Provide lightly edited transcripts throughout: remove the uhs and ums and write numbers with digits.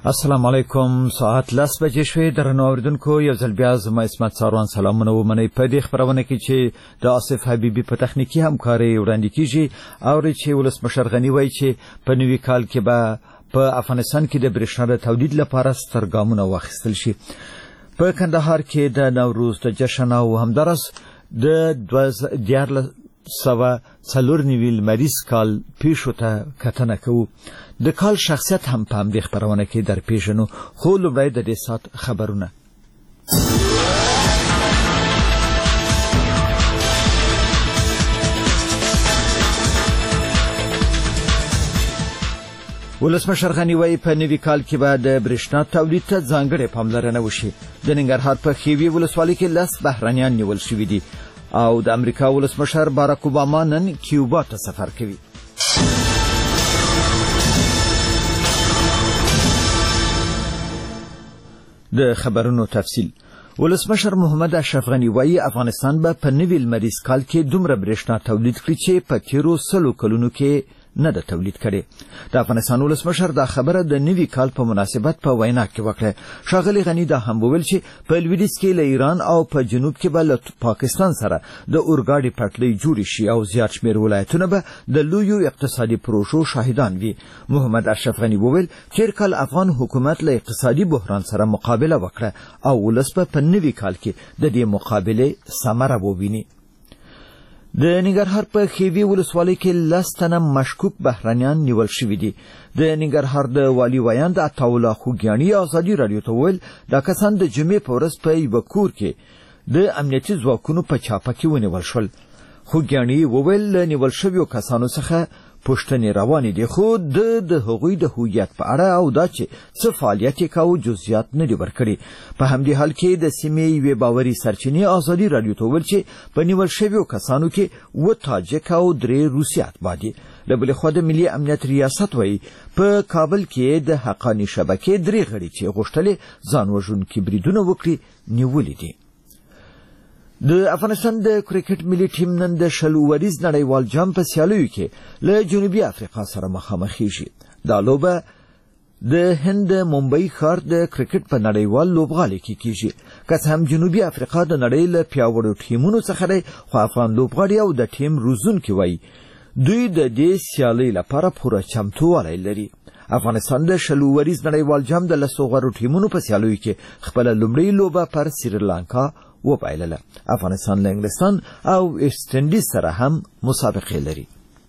السلام علیکم. ساعت 10 بجې شوې. درنو اوریدونکو، یو ځل بیا زما اسمت ساروان سلامونه ومنئ. په دې خپرونه کې چې د آصف حبیبي په تخنیکي همکارۍ وړاندې کیږي، اورئ چې ولسمشر غني وایي چې په نوي کال کې به په افغانستان کې د برېښنا د تولید لپاره ستر ګامونه واخیستل شي. په کندهار کې د نوروز د جشن او همدارس د 2014 لمریز کال پیښو ته کتنه کوو. د کال شخصیت هم په همدې خپرونه کې در پیژنو، خو لومړی د دې ساعت خبرونه. ولسمشر غني وایي په نوي کال کې به د برېښنا تولید ته ځانګړې پاملرنه وشي. د ننګرهار په خیوي ولسوالۍ کې 10 بهرنیان نیول شوي دي او د امریکا ولسمشر باراک اوباما نن کیوبا ته سفر کوي. د خبرونو تفصیل. ولسمشر محمد اشرف غني وایي افغانستان به په نوي لمریز کال کې دومره برېښنا تولید کړي چې په تیرو 100 کلونو کې نه د تولید کړي. د افغانستان ولسمشر دا خبره د نوي کال په مناسبت په وینا کې وکړه. ښاغلي غني دا هم وویل چې په لویدیځ کې له ایران او په جنوب کې به له پاکستان سره د اورګاډي پټلۍ جوړې شي او زیات شمېر ولایتونه به د لویو اقتصادي پروژو شاهدان وي. محمد اشرف غني وویل تېر کال افغان حکومت له اقتصادي بحران سره مقابله وکړه او ولس به په نوي کال کې د دې مقابلې ثمره وویني. د ننګرهار په خیوي ولسوالۍ کې 10 تنه مشکوک بهرنیان نیول شوي دي. د ننګرهار د والي ویاند عطاالله خوګیاني ازادي رادیو ته وویل دا کسان د جمعې په ورځ په یوه کور کې د امنیتي ځواکونو په چاپه کې ونیول شول. خوګیاني وویل له نیول شویو کسانو څخه پوښتنې روانې دي، خو د هغوی د هویت په اړه او دا چې څه فعالیت یې کاوه جزئیات نه دي ورکړي. په همدې حال کې د سیمې یوې باوري سرچینې ازادي رادیو ته وویل چې په نیول شویو کسانو کې 2 تاجک او 3 روسي اتباع دي. له بلې خوا د ملي امنیت ریاست وایي په کابل کې د حقاني شبکې 3 غړي چې غوښتلې ځان وژونکي بریدونه وکړي نیولې دي. د افغانستان د کرکټ ملي ټیم نن د 20 وریز نړیوال جام په سیالیو کې له جنوبي افریقا سره مخامخېږي. دا لوبه د هند ممبئی ښار د کرکټ په نړیوال لوبغالي کې کیږي. که څه هم جنوبي افریقا د نړۍ له پیاوړو ټیمونو څخه دی، خو افغان لوبغاړي او د ټیم روزونکي وایي دوی د دې سیالۍ لپاره پوره چمتووالی لري. افغانستان د 20 وریز نړیوال جام د 10 غوړو ټیمونو په سیالیو کې خپله لومړۍ لوبه پر سریلانکا وبایلله. افغانستان له انګلستان او ایسټ انډیز سره هم مسابقې لري.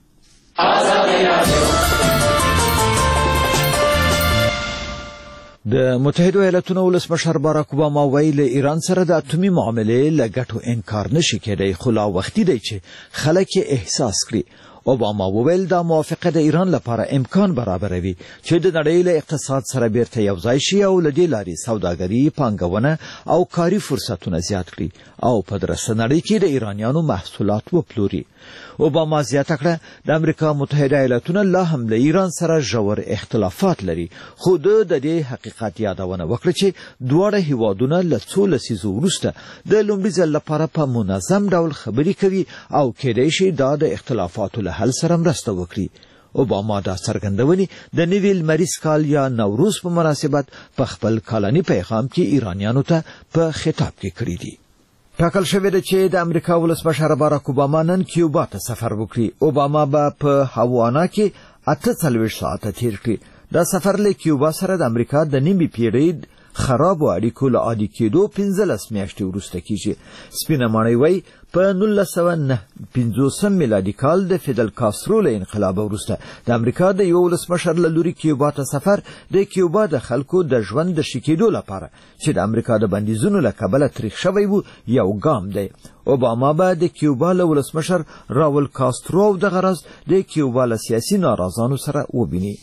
د متحده ایالاتونو ولسمشر باراک اوباما وایي له ایران سره د اټومي معاملې له ګټو انکار نشي کېدی، خو لا وختي دی چې خلک یې احساس کړي. اوباما وویل دا موافقه د ایران لپاره امکان برابروي چې د نړۍ له اقتصاد سره بیرته یوځای شي او له دې لارې سوداګري، پانګونه او کاري فرصتونه زیات کړي او په درسته نړۍ کې د ایرانیانو محصولات وپلوري. اوباما زیاته کړه د امریکا متحده ایالاتونه لا هم له ایران سره ژور اختلافات لري، خو د دې حقیقت یادونه وکړه چې دواړه هیوادونه له څو لسیزو وروسته د لومړي ځل لپاره په منظم ډول خبرې کوي او کېدای شي دا د اختلافاتو له حل سره مرسته وکړي. اوباما دا څرګندونې د نوي لمریز کال یا نوروز په مناسبت په خپل کالني پیغام کې ایرانیانو ته په خطاب کې کړي دي. ټاکل شوې ده چې د امریکا ولسمشر باراک اوباما نن کیوبا ته سفر وکړي. اوباما به په هاوانا کې 48 ساعته تیر کړي. دا سفر له کیوبا سره د امریکا د نیمې پیړۍ خرابو اړیکو له عادي کېدو 15 میاشتې وروسته کیږي. سپینه ماڼۍ وایي په 1950 میلادي کال د فیدل کاسترو له انقلاب وروسته د امریکا د یو ولسمشر له لوري کیوبا ته سفر د کیوبا د خلکو د ژوند د ښه کېدو لپاره چې د امریکا د بندیزونو له کبله تریخ شوی و یو ګام دی. اوباما به د کیوبا له ولسمشر راول کاسترو دغه راز د کیوبا له سیاسي ناراضانو سره وبیني.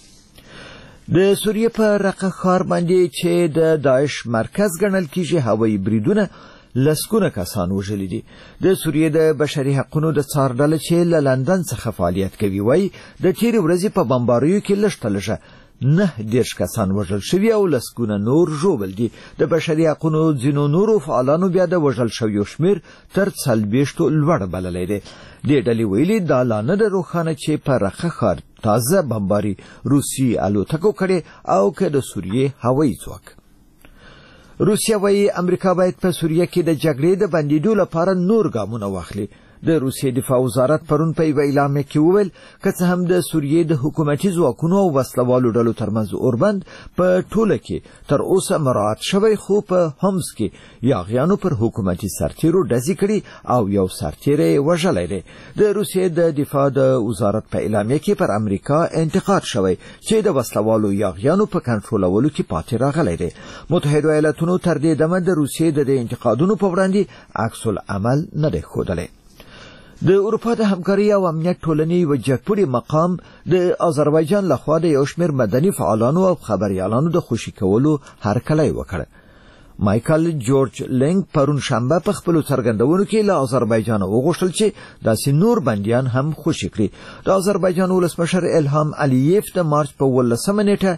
د سوریې په رقه ښار باندې چې د داعش مرکز ګڼل کیږي هوایي بریدونه لسګونه کسان وژلي دي. د سوریې د بشري حقونو د څار ډله چې له لندن څخه فعالیت کوي وایي د تېرې ورځې په بمباریو کې لږ تر لږه 9 کسان وژل شوي او لسګونه نور ژوبل دي. د بشري حقونو ځینو نورو فعالانو بیا د وژل شویو شمېر تر 40 لوړ بللی دی. دې ډلې ویلي دا لا نه ده روښانه چې په رقه ښار تازه بمباري روسي الوتکو کړي او که د سوریې هوایي ځواک. روسیه وايي امریکا باید په سوریه کې د جګړې د بندیدو لپاره نور ګامونه واخلي. د روسیې دفاع وزارت پرون په یوه اعلامیه کې وویل که څه هم د سوریې د حکومتي ځواکونو او وسلوالو ډلو ترمنځ اوربند په ټوله کې تر اوسه مراعات شوی، خو په حمص کې یاغیانو پر حکومتي سرتیرو ډزې کړي او یو سرتیری وژلی دی. د روسیې د دفاع د وزارت په اعلامیه کې پر امریکا انتقاد شوی چې د وسلوالو یاغیانو په کنټرولولو کې پاتې راغلی دی. متحده ایالاتونو تر دې دمه د روسیې د انتقادونو په وړاندې عکس العمل نه دی ښودلی. د اروپا د همکاري او امنیت ټولنې یو جګپوړي مقام د آذربایجان لخوا د یو شمېر مدني فعالانو او خبریالانو د خوشي کولو هرکلی وکړ. مایکل جورج لینګ پرون شنبه په خپلو څرګندونو کې له آذربایجان وغوښتل چې داسې نور بندیان هم خوشي کړي. د آذربایجان ولسمشر الهام علییف د مارچ په 18 نیټه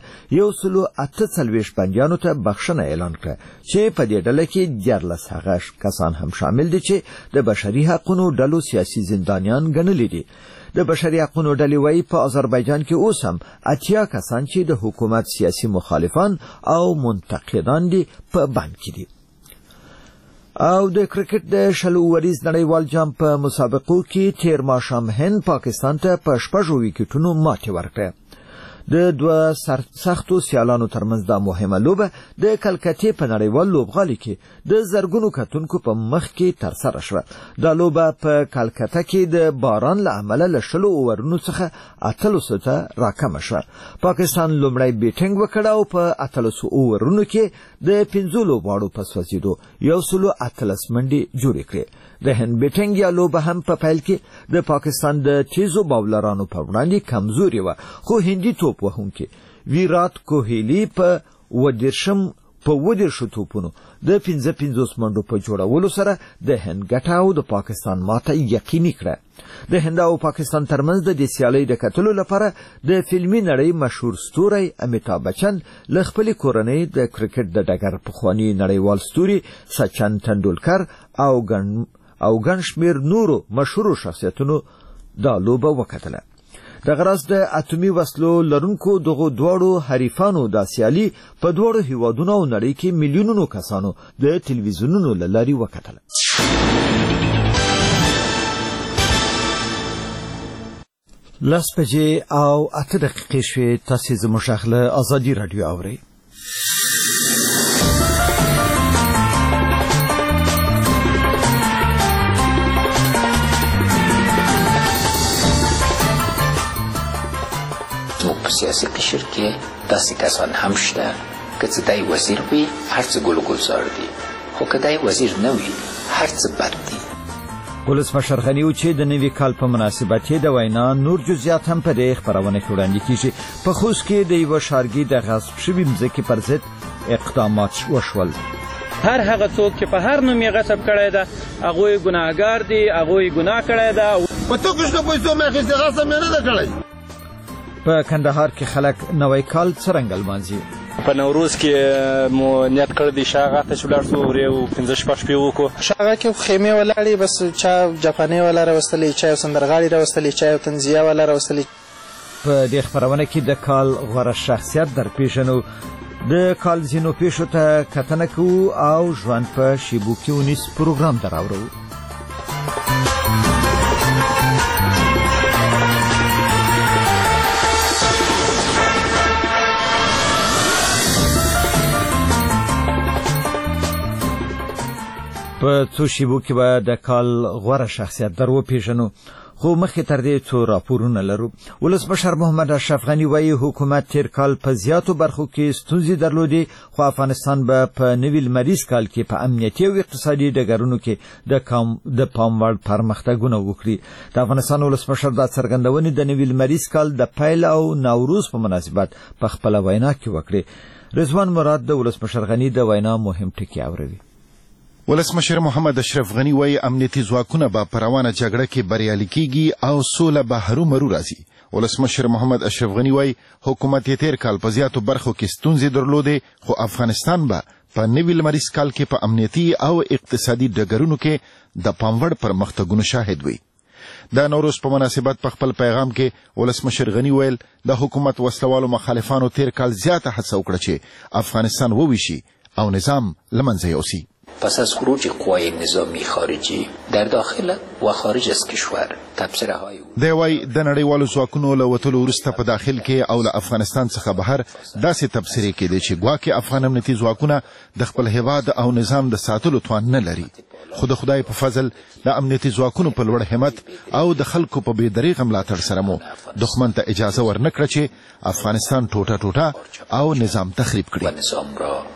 148 بندیانو ته بخښنه اعلان کړه چې په دې ډله کې 14 هغه کسان هم شامل دي چې د بشري حقوقو ډلو سیاسي زندانیان ګڼلي دي. د بشري حقوقو ډلې وايي په آذربایجان کې اوس هم 80 کسان چې د حکومت سیاسي مخالفان او منتقدان دي په بند کې دي. او د کرکټ د 20 اوریز نړیوال جام په مسابقو کې تیر ماښام هند پاکستان ته په 6 ویکټونو ماتې ورکړه. د دوه سختو سیالانو ترمنځ دا مهمه لوبه د کلکتې په نړیوال لوبغالي کې د زرګونو کتونکو په مخ کې ترسره شوه. دا لوبه په کلکته کې د باران له امله له 10 اوورونو څخه 800 ته راکمه شوه. پاکستان لومړی بیټینګ وکړ او په 800 اوورونو کې د 15 لوبغاړو په سوځېدو 118 منډې جوړې کړې. د هند بیټینګ یا لوبه هم په پیل کې د پاکستان د تیزو باولرانو په وړاندې کمزوري وه، خو هندي توپ وهونکي ویرات کوهلی په 12 توپونو د 55 منډو په جوړولو سره د هند ګټه او د پاکستان ماته یقیني کړه. د هند او پاکستان ترمنځ د دې سیالۍ د کتلو لپاره د فلمي نړۍ مشهور ستوری امیتاب بچن له خپلې کورنۍ د کرکټ د ډګر پخواني نړیوال ستوري سچن تندولکر او ګڼ شمېر نورو مشهورو شخصیتونو دا لوبه وکتله. دغه راز د اتومي وسلو لرونکو دغو دواړو حریفانو دا سیالي په دواړو هیوادونو او نړۍ کې میلیونونو کسانو د تلویزیونونو له لارې وکتله. 10 بجې او 8 دقیقې شوې. تاسې زموږ غږ له ازادي راډیو اورئ. سیاسي قشر کې داسې کسان هم شته که څه دای وزیر وي هر څه ګل ګلزار دي، خو که دای وزیر نه وي هر څه بد دي. ولسمشر غني و چې د نوي کال په مناسبت د وینا نور جزئیات هم په دې خبرونه کې وړاندې کیږي. په خوست کې د یو ښارګي د غصب شوي مځکې پر ضد اقدامات وشول. هر هغه څوک چې په هر نوم یې غصب کړی ده هغوی ګناهګار دي، هغوی ګناه کړی ده. په تو کښ د پیسو مې اخیستې غصب مې نه ده کړی. په کندهار کې خلک نوی کال څرنګه لمانځي؟ په نوروز کې مو نیت کړی دی شاغه ته چې ولاړ شو ورې 15 شپې وکړو. شاغه کې خیمې ولاړې، بس چا جاپاني والا راوستلې، چا یو سندرغاړي راوستلې، چا یو طنزیه والا راوستلې. په دې خپرونه کې د کال غوره شخصیت در پیژنو، د کال ځینو پیښو ته کتنه کوو او ژوند په شیبو کې ونیس پروګرام دراوړو. په څو شیبو کې به د کال غوره شخصیت در وپیژنو، خو مخکې تر دې څو راپورونه لرو. ولسمشر محمد اشرف غني وایي حکومت تیر کال په زیاتو برخو کې ستونزې درلودې، خو افغانستان به په نوي لمریز کال کې په امنیتي او اقتصادي ډګرونو کې د پام وړ پرمختګونه وکړي. د افغانستان ولسمشر دا څرګندونې د نوي لمریز کال د پیل او نوروز په مناسبت په خپله وینا کې وکړې. رضوان مراد د ولسمشر غني د وینا مهم ټکي اوروي. ولسمشر محمد اشرف غني وایي امنیتي ځواکونه به په روانه جګړه کې بریالي کیږي او سوله به هرومرو راځي. ولسمشر محمد اشرف غني وایي حکومت یې تیر کال په زیاتو برخو کې ستونزې درلودې، خو افغانستان به په نوي لمریز کال کې په امنیتي او اقتصادي ډګرونو کې د پام وړ پرمختګونو شاهد وي. د نوروز په مناسبت په خپل پیغام کې ولسمشر غني ویل د حکومت وسلوالو مخالفانو تیر کال زیاته هڅه وکړه چې افغانستان وویشي او نظام له منځه یوسي. پس از خروج قوای نظامی خارجی در داخل و خارج از کشور تبصره های دی وای د نړیوالو ځواکونو له وتلو وروسته په داخل کې او له افغانستان څخه بهر داسې تبصرې کېدې چې ګواکې افغان امنیتي ځواکونه د خپل هیواد او نظام د ساتلو توان نه لري، خو د خدای په فضل د امنیتي ځواکونو په لوړ همت او د خلکو په بې دریغه ملاتړ سره مو دښمن ته اجازه ورنکړه چې افغانستان ټوټه ټوټه او نظام تخریب کړي.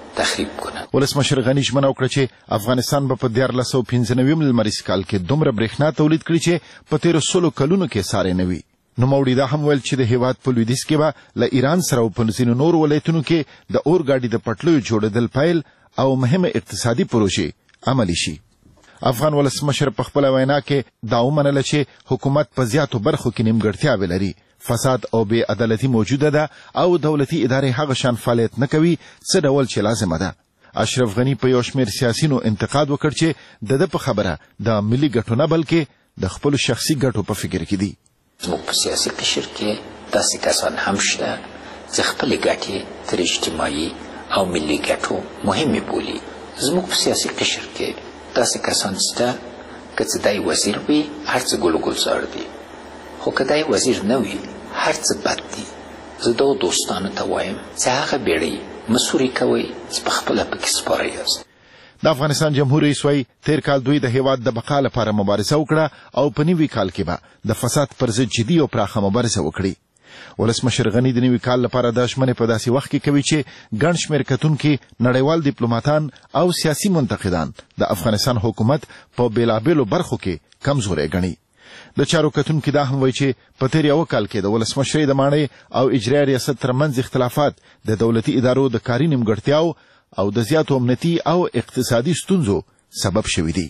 ولسمشر غني ژمنه وکړه چې افغانستان به په 1495 لمریز کال کې دومره برېښنا تولید کړي چې په 1300 کلونو کې ساري نه وي. نوموړي دا هم ویل چې د هیواد په لویدیځ کې به له ایران سره او په ځینو نورو ولایتونو کې د اورګاډي د پټلیو جوړېدل پیل او مهمه اقتصادي پروژې عملي شي. افغان ولسمشر په خپله وینا کې دا ومنله چې حکومت په زیاتو برخو کې نیمګړتیاوې لري، فساد او بې عدالتي موجوده ده او دولتي ادارې هغه شان فعالیت نه کوي څه ډول چې لازمه ده. اشرف غني په یو شمېر سیاسینو انتقاد وکړ چې د ده په خبره د ملي ګټو نه بلکې د خپلو شخصي ګټو په فکر کې دي. زموږ په سیاسي قشر کې داسې کسان هم شته چې خپلې ګټې تر اجتماعي او ملي ګټو مهمې بولي. زموږ په سیاسي قشر کې داسې کسان شته که څه دی وزیر وي هر څه ګل و ګلزار دي، خو که دی وزیر نه وي هر څه بد دي. زه دغو دوستانو ته وایم چې هغه بیړۍ مسوري کوئ چې پخپله پکې سپاره یاست. د افغانستان جمهور رئیس وایي تیر کال دوی د هیواد د بقا لپاره مبارزه وکړه او په نوي کال کې به د فساد پر ضد جدي او پراخه مبارزه وکړي. ولسمشر غني د نوي کال لپاره دا ژمنې په داسې وخت کې کوي چې ګڼ شمېر کتونکي نړیوال ډیپلوماتان او سیاسي منتقدان د افغانستان حکومت په بېلابېلو برخو کې کمزوری ګڼي. د چارو کتونکي دا هم وایي چې په تیر یو کال کې د ولسمشرۍ د ماڼۍ او اجرایي ریاست ترمنځ اختلافات د دولتي ادارو د کاري نیمګړتیاو او د زیاتو امنیتي او اقتصادي ستونزو سبب شوي دي.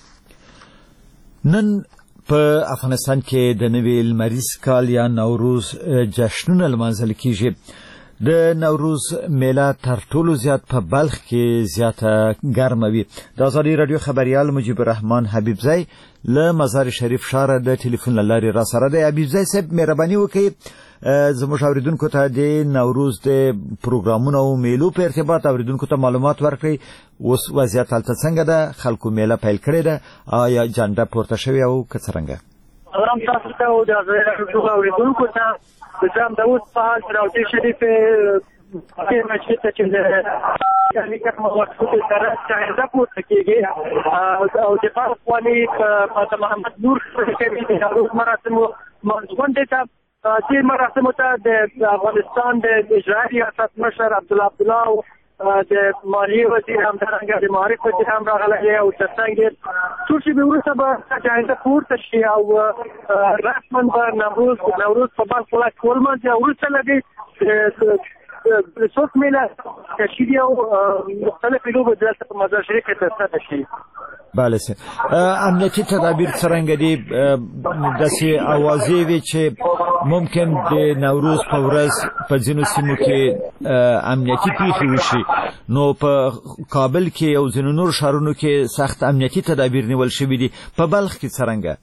نن په افغانستان کې د نوي لمریز کال یا نوروز جشنونه لمانځل کیږي. د نوروز میله تر ټولو زیات په بلخ کې زیاته ګرمه وي. د ازادي رادیو خبریال مجیب الرحمن حبیبزی له مزار شریف ښاره د ټلیفون له لارې را سره دی. حبیبزی صاحب مهرباني وکړئ زموږ اوریدونکو ته د نوروز د پروګرامونو او میلو په ارتباط اوریدونکو ته معلومات ورکړئ. اوس وضعیت هلته څنګه ده؟ خلکو میله پیل کړې ده؟ آیا جنډه پورته شوې او که څرنګه؟ سلام تاسو ته او د اوریدونکو ته زم د اوس په حال راوتی شریف کې مشهد ته چې یعنی کوم وخت کې سره څنګه پورته کېږي او د پاکوالي په محمد نور کې د نوروز مراسمو منځګون دي ته چې مراسمو ته د افغانستان د اجرایي ریاست مشر عبدالله د مالیې وزیر همدارنګه د معارف وزیر هم راغلی او ترڅنګ څو شېبې وروسته به جایزه پورته شي او رسما به نوروز په بلخ ولایت کې ولمانځي او وروسته له دې څوک میله تشکیل او مختلفې لوبې دلته په مزار شریف کې ترسره شي. بله سه امنیتي تدابیر څرنګه دي؟ داسې اوازې وي چې ممکن د نوروز په ورځ په ځینو سیمو کې امنیتي پیښې وشي، نو په کابل کې او ځینو نورو ښارونو کې سخت امنیتي تدابیر نیول شوي دي. په بلخ کې څرنګه؟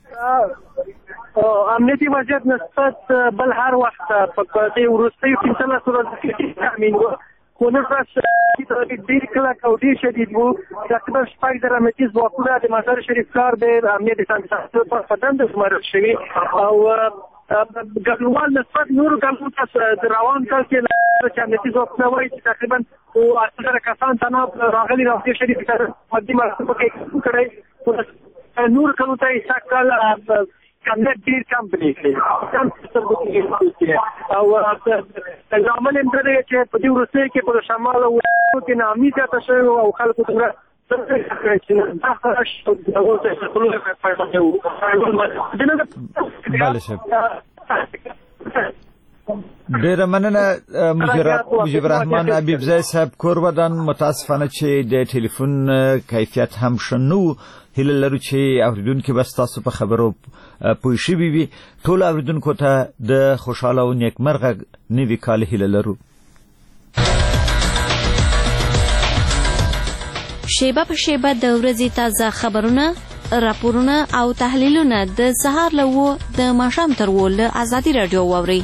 امنیتي وضعیت نسبت بل هر وخت په دې وروستیو 15 ورځو کې تامین و، خو نن ورځ ډېر کلک او ډېر شدید و. تقریبا 6 امنیتي ځواکونه د مزار شریف ښار د امنیت ساتلو په دنده شمارل شوي او ګډونوال نسبت نورو کلونو ته د روان کال کې چې امنیتي ځواکونه وایي چې تقریبا 8 کسان تنها راغلي راوتی شریف ته مدي مراسمو کې کړی، نور کلونو ته یې سږکال امنیت ډېر کم پرېږدي او لامل یې دا دی چې په دې وروستیو کې په شمال او وسطو کې ناامني زیاته شوې او خلکو دومره بله صاحب ډېره مننه مجیب الرحمن حبیبزی صاحب کورودان. متاسفانه چې د ټلیفون کیفیت هم ښه نه و. هیله لرو چې اوریدونکي به ستاسو په خبرو پوه شوي وي. ټولو اوریدونکو ته د خوشحاله او نیکمرغه نوي کال هیله لرو. شیبه په شیبه د ورځې تازه خبرونه راپورونه او تحلیلونه د سهار له 9 د ماښام تر 10 له ازادي رادیو واورئ.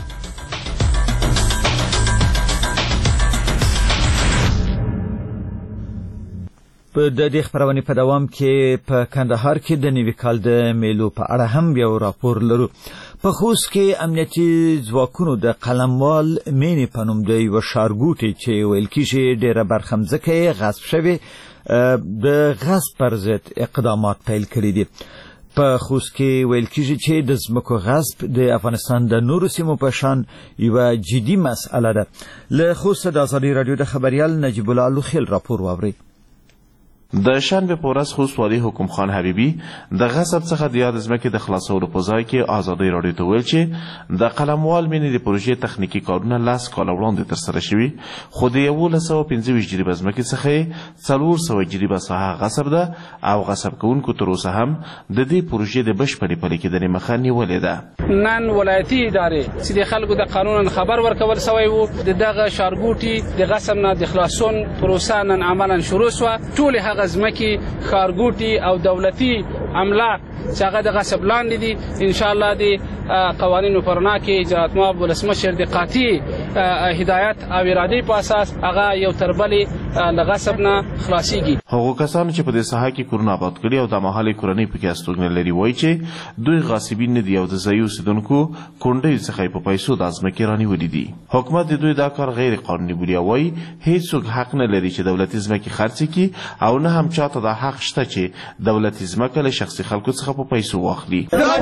د دې خبرونې په دوام کې په کندهار کې د نوي کال د میلو په اړه هم یو راپور لرو. په خوست کې امنیتي ځواکونو د قلموال مینې په نوم د یوه ښارګوټي چې ویل کېږي ډېره برخه مځکه یې غصب شوې د غصب پر ضد اقدامات پیل کړي دي. په خوست کې ویل کېږي چې د ځمکو غصب د افغانستان د نورو سیمو په شان یوه جدي مسئله ده. له خوسته د ازادي راډیو د خبریال نجیب الله لوخیل راپور واورئ. د شنبه په ورځ خوست والي حکم خان حبیبي د غصب څخه د یاد ځمکې د خلاصولو په ځای کې ازادي راډیو ته ویل چې د قلموال مینې د پروژې تخنیکي کارونه 10 کاله وړاندې ترسره شوي، خو د 1125 جریبه ځمکې څخه 400 جریبه ساحه غصب ده او غصب کوونکو تر اوسه هم د دې پروژې د بشپړې پلي کېدنې مخه نیولې ده. نن ولایتي ادارې چې د خلکو د قانون خبر ورکول شوی وو دغه ښارګوټي د غصب نه د خلاصون پروسه نن عملاً شروع شوه. ټول هغه ځمکې ښارګوټي او دولتي املاک چې هغه د غصب لاندې دي ان شاء الله د قوانینو پر رڼا کې اجرات ماب ولسمشر د قاطع هدایت او ارادې په اساس هغه یو تر بلې له غصب نه خلاصيږي. هغو کسانو چې په دې ساحه کې کورونه آباد کړي او د مهالې کورنۍ پکې استوګنه لري وایي چې دوی غاصبین نه دي او د ځایي اوسېدونکو کونډیو څخه په پیسو د ځمکې رانیولي دي. حکومت د دوی دا کار غیر قانوني بولي او وایي هیڅوک حق نه لري چې دولتي ځمکې خرڅ کړي او نه هم چاته دا حق شته چې دولتي ځمکه له شخصي خلکو څخه په پیسو واخلي.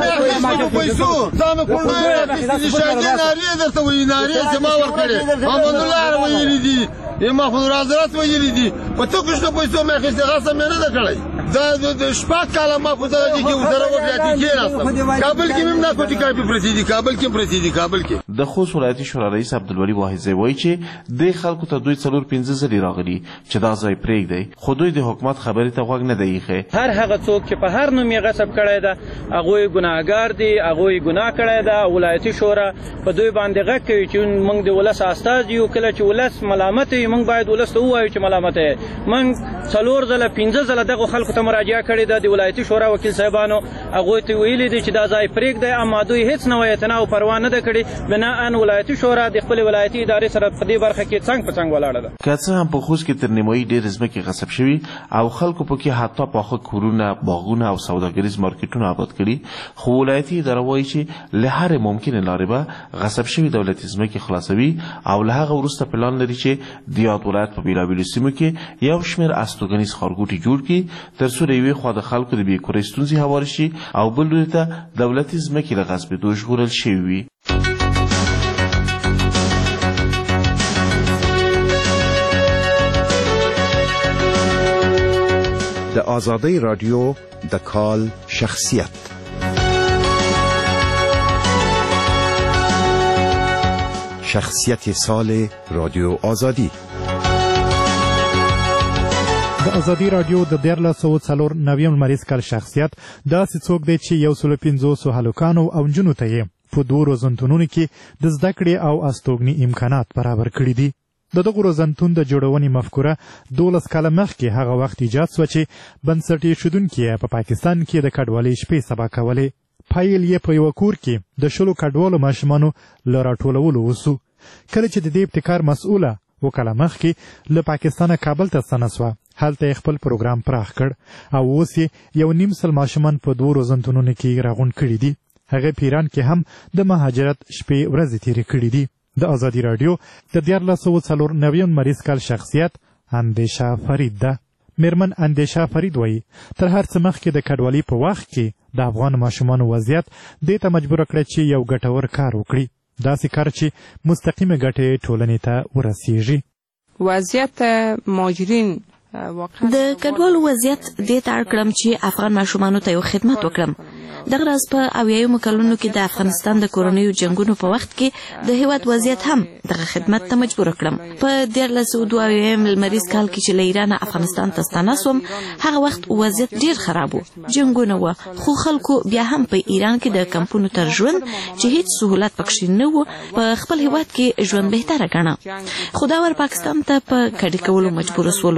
ځانه کونډه شاګردان ناری درته وایي ناری چې ما ورکړې محمد الله ویلي دي محمود حضرت ویلي دي په څو کښته پیسو مې اخیستې غصب مې نه ده کړی. دا د شپږ کاله ما په دغه کې ورسره وکړې کېناستم. کابل کې مې ناکوټي کاپي پرتې دي کابل کې د خوست ولایتي شورا رئیس عبدالولي واحدزی وایي چې د خلکو ته دوی 4-5 ځلې راغلي چې دا ځای پرېږدي، خو دوی د حکومت خبرې ته غوږ نه دی ایښی. هر هغه څوک چې په هر نوم یې غصب کړی ده هغوی ګناهګار دي، هغوی ګناه کړی ده. ولایتي شورا په دوی باندې غږ کوي چې موږ د ولس استازي یو، کله چې ولس ملامت وي موږ باید ولس ته ووایو چې ملامت یې. موږ 4 ځله 5 ځله دغو خلکو ته مراجعه کړې ده د ولایتي شورا وکیل صاحبانو، هغوی ته ویلي دي چې دا ځای پرېږدئ، اما دوی هېڅ نوی اعتنا او پروا نه ده کړې. بناءً ولایتي شورا د خپلې ولایتي ادارې سره په دې برخه کې څنګ په څنګ ولاړه ده. که څه هم په خوست کې تر نیمایي ډېرې ځمکې غصب شوي او خلکو پکې حتی پاخه کورونه، باغونه او سوداګریز مارکیټونه آباد کړي، خو ولایتي اداره وایي چې له هرې ممکنې لارې به غصب شوي دولتي ځمکې خلاصوي او له هغه وروسته پلان لري چې د یاد ولایت په بېلابېلو سیمو کې یو شمېر استوګنیز ښارګوټي جوړ کړي، تر څو د یوې خوا د خلکو د بېکورۍ ستونزې هوارې شي او بل لوري ته دولتي ځمکې له غصبېدو ژغورل شوي وي. د آزادی رادیو د کال شخصیت. شخصیت سال رادیو آزادی. د ازادي رادیو د 1394 لمریز کال شخصیت داسې څوک دی چې 150 هلکانو او نجونو ته یې په 2 روزنتونونو کې د زده کړې او استوګنې امکانات برابر کړي دي. د دغو روزنتون د جوړونې مفکوره 12 کاله مخکې هغه وخت ایجاد سوه چې بنسټ ایښودونکي په پاکستان کې د کډوالۍ شپې سبا کولې. پایل یې په یوه کور کې د 100 کډوالو ماشومانو له راټولولو وسو. کله چې د دې ابتکار مسؤله 2 کاله مخکې له پاکستانه کابل ته ستنه سوه، هلته یې خپل پروګرام پراخ کړ او اوس یې 1.5 سل ماشومان په 2 روزنتونونو کې راغونډ کړي دي. هغه پیران کې هم د مهاجرت شپې ورځې تېرې کړي دي. د ازادي رادیو د 1394 لمریز کال شخصیت اندیشه فرید ده. میرمن اندیشه فرید وایي تر هر څه مخکې د کډوالۍ په وخت کې د افغان ماشومانو وضعیت دې ته مجبوره کړه چې یو ګټور کار وکړي، داسې کار چې مستقیمه ګټې ټولنې ته ورسیږي. وضعیت مهاجرین د کډوالو وضعیت دې ته اړ کړم چې افغان ماشومانو ته یو خدمت وکړم. دغه راز په 80 کلونو کې د افغانستان د کورنیو جنگونو په وخت کې د هیواد وضعیت هم دغه خدمت ته مجبور کړم. په 1392 لمریز کال کې چې له ایران افغانستان ته ستانه سوم، هغه وخت وضعیت ډیر خراب و، جنگونه و، خو خلکو بیا هم په ایران کې د کمپونو تر ژوند چې هیڅ سهولت پکښې نه و په خپل هیواد کې ژوند بهتره ګڼه. خو دا ور پاکستان ته په کډې کولو مجبور سولو.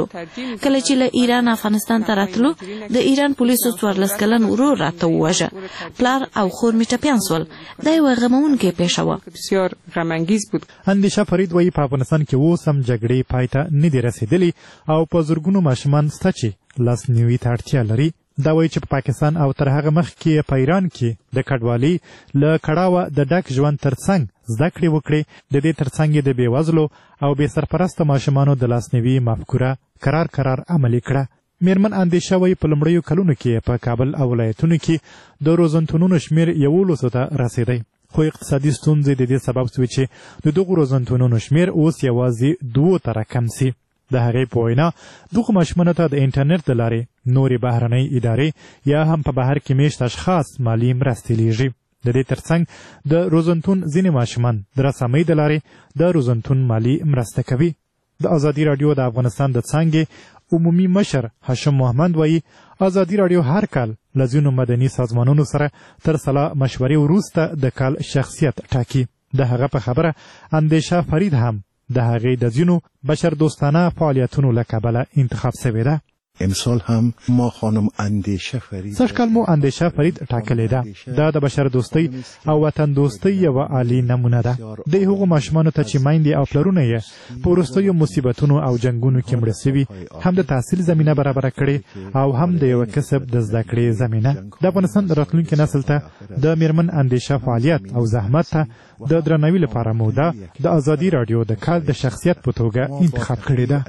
کله چې له ایران افغانستان ته راتلو د ایران پولیسو 14 کلن ورور راته وواژه. پلار او خور مې ټپیان سول. دا یوه غموونکې پیښه وه. بسیار غمانگیز بود. اندیشه فرید وایي په افغانستان کې اوس هم جګړې پای ته نه دي رسېدلې او په زرګونو ماشومان شته چې لاسنیوي ته اړتیا لري. دا وایي چې په پاکستان او تر هغه مخکې په ایران کې د کډوالۍ له کړاوه د ډک ژوند ترڅنګ زده کړې وکړې. د دې ترڅنګ یې د بېوزلو او بې سرپرسته ماشومانو د لاسنیوي مفکوره کرار عملي کړه. میرمن اندیشه وایي په لومړیو کلونو کې په کابل او ولایتونو کې د روزنتونونو شمېر 11 ته رسېدی، خو اقتصادي ستونزې د دې سبب شوې چې د دغو روزنتونونو شمېر اوس یوازې 2 ته راکم سي. د هغې په وینا دغو ماشومانو ته د انټرنیټ د لارې نورې بهرنۍ ادارې یا هم په بهر کې میشت اشخاص مالي مرستې لیږي. د دې ترڅنګ د روزنتون ځینې ماشومان د رسامۍ د لارې د روزنتون مالي مرسته کوي. د ازادي راډیو د افغانستان د څانګې عمومي مشر هاشم محمد وایي ازادي راډیو هر کال له ځینو مدني سازمانونو سره تر سلا مشورې وروسته د کال شخصیت ټاکي. د هغه په خبره اندیشه فرید هم د هغې د ځینو بشردوستانه فعالیتونو له کبله انتخاب شوې ده. امسال هم ما خانم اندیشه فرید سږکال مو اندیشه فرید ټاکلې ده. دا د بشردوستۍ او وطن دوستۍ یوه عالي نمونه ده. د هغو ماشومانو ته چې میندې او پلرونه یې په وروستیو مصیبتونو او جنګونو کې مړه سوي هم د تحصیل زمینه برابره کړې او هم د یوه کسب د زده کړې زمینه. د افغانستان راتلونکي نسل ته د میرمن اندیشه فعالیت او زحمت ته د درناوي لپاره مو ده د ازادي راډیو د کال د شخصیت په توګه انتخاب کړې ده.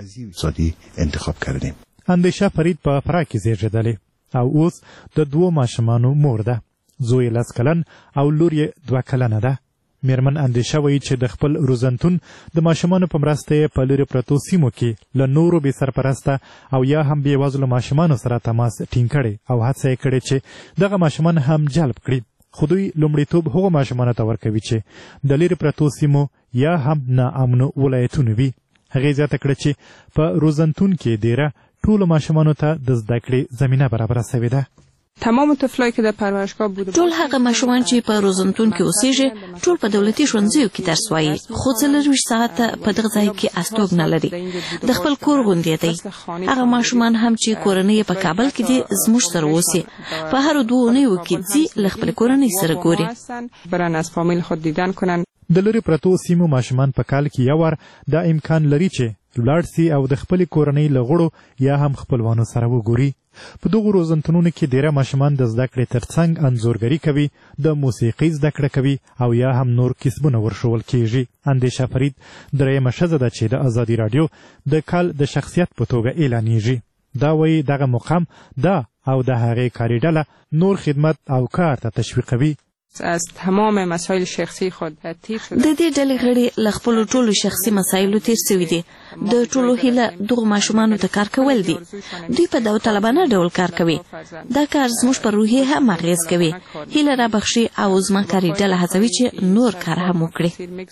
انتخاب کردیم. اندیشه فرید په فراه کې زیږېدلې او اوس د 2 ماشومانو مور ده. زوی 10 کلن او لور یې 2 کلنه ده. میرمن اندیشه وایي چې د خپل روزنتون د ماشومانو په مرسته یې په لرې پرتو سیمو کې له نورو بې سرپرسته او یا هم بېوزلو ماشومانو سره تماس ټینګ کړی او هڅه یې کړې چې دغه ماشومان هم جلب کړي. خو دوی لومړیتوب هغو ماشومانو ته ورکوي چې د لرې پرتو سیمو یا هم ناامنو ولایتونو وي. هغې زیاته کړه چې په روزنتون کې ډیره ټولو ماشومانو ته د زده کړې زمینه برابره شوې ده. تمام طفلایی که در پرورشگاه بوده ټول هغه ماشومان چې په روزنتون کې اوسېږي ټول په دولتي ښوونځیو کې درس وایي، خو 24 ساعته په دغه ځای کې استوګنه لري. د خپل کور غوندې دی. هغه ماشومان هم چې کورنۍ په کابل کې دي زموږ سره اوسي، په هر 2 اونیو کې ځي له خپل کورنۍ سره ګوري. برن از فامیل خود دیدن کنن. د لرې پرتو سیمو ماشومان په کال کې یو وار دا امکان لري چې لاړ سي او د خپلې کورنۍ له غړو یا هم خپلوانو سره وګوري. په دغو روزنتونونو کې ډیره ماشومان د زده کړې ترڅنګ انځورګري کوي، د موسیقۍ زده کړه کوي او یا هم نور کسبونه ورښول کیږي. اندیشه فرید درېیمه ښځه ده چې د ازادي راډیو د کال د شخصیت په توګه اعلانیږي. دا وایي دغه مقام ده او د هغې کاري ډله نور خدمت او کار ته تشویقوي. از تمام مسائل شخصی خود تیر شده. د دې ډلې غړي له خپلو ټولو شخصي مسایلو تیر سوي دي. د ټولو هیله دغو ماشومانو ته کار کول دي. دوی په داوطلبانه ډول کار کوي. دا کار زموږ پر روحیې هم اغېز کوي. هیله رابخښي او زما کاري ډله هڅوي چې نور کار هم وکړي.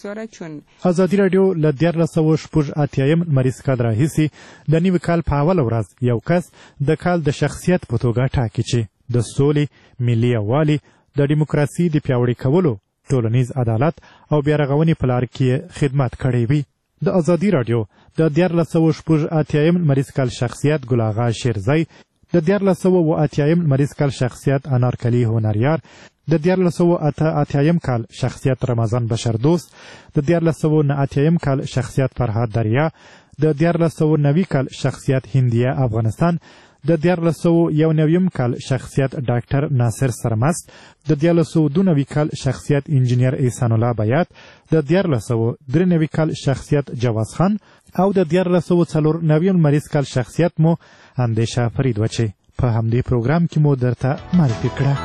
ازادي راډیو له 1988 لمریز کال راهیسې د نوي کال په اوله ورځ یو کس د کال د شخصیت په توګه ټاکي چې د سولې، ملي یووالي، د دیموکراسي د پیاوړي کولو، ټولنیز عدالت او بیارغونې په لار کې خدمت کړی وي. د ازادي راډیو د 1988 لمریز کال شخصیت ګل آغا شیرزی، د 1988 لمریز کال شخصیت انارکلي هنریار، د 1988 کال شخصیت رمضان بشردوست، د 1989 کال شخصیت فرهاد دریا، د 1990 کال شخصیت هندیه افغانستان، د 1991 کال شخصیت ډاکټر ناصر سرمست، د 1992 کال شخصیت انجینیر احسان الله بیات، د 1993 کال شخصیت جواز خان او د 1994 لمریز کال شخصیت مو اندیشه فرید و چې په همدې پروګرام کې مو درته معرفي کړه.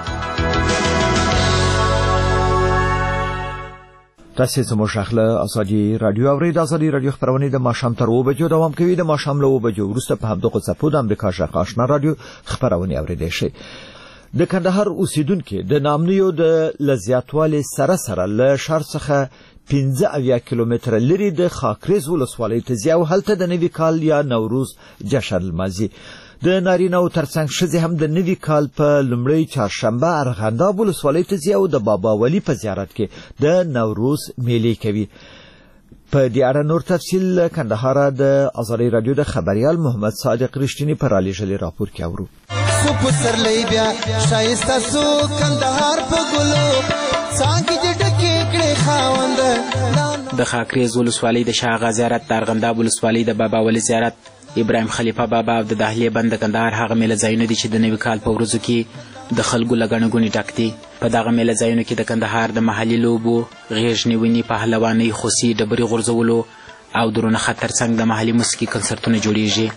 تاسې زموږ غږ له ازادي راډیو اورئ. د ازادي راډیو خپرونې د ماښام تر 2 بجو دوام کوي. د ماښام له 2 بجو وروسته په همدغو څپو د امریکا غږ آشنا راډیو خپرونې اورېدی شئ. د کندهار اوسیدونکي د نامنیو د زیاتوالي سره له ښار څخه 15 کیلومتره لرې د خاکریز ولسوالۍ ته ځي او هلته د نوي کال یا نوروز جشن لمانځي. د نارینه‌و ترڅنګ ښځې هم د نوي کال په لومړۍ چهارشنبه ارغنداب ولسوالۍ ته ځي او د بابا ولی په زیارت کې د نوروز میلې کوي. په دې اړه نور تفصیل کندهار د ازادي رادیو د خبريال محمد صادق رښتینی پر رالیږلي راپور کې اورو. سو پسرلی بیا شایسته سو کندهار په ګلو څنګه دې ډکې کړې خاوند د خاکریز ولسوالۍ د شاه آغا زیارت، د ارغنداب ولسوالۍ د بابا ولی زیارت، ابراهیم خلیفه بابا او د دهلیې بند د کندهار هغه میله ځایونه دي چې د نوي کال په ورځو کې د خلکو له ګڼې ګوڼې ډک دي. په دغه میله ځایونو کې د کندهار د محلي لوبو، غیږ نیونې، پهلوانۍ، خوسي، ډبرې غورځولو او درونه خط ترڅنګ د محلي موسیقي کنسرتونه جوړیږي.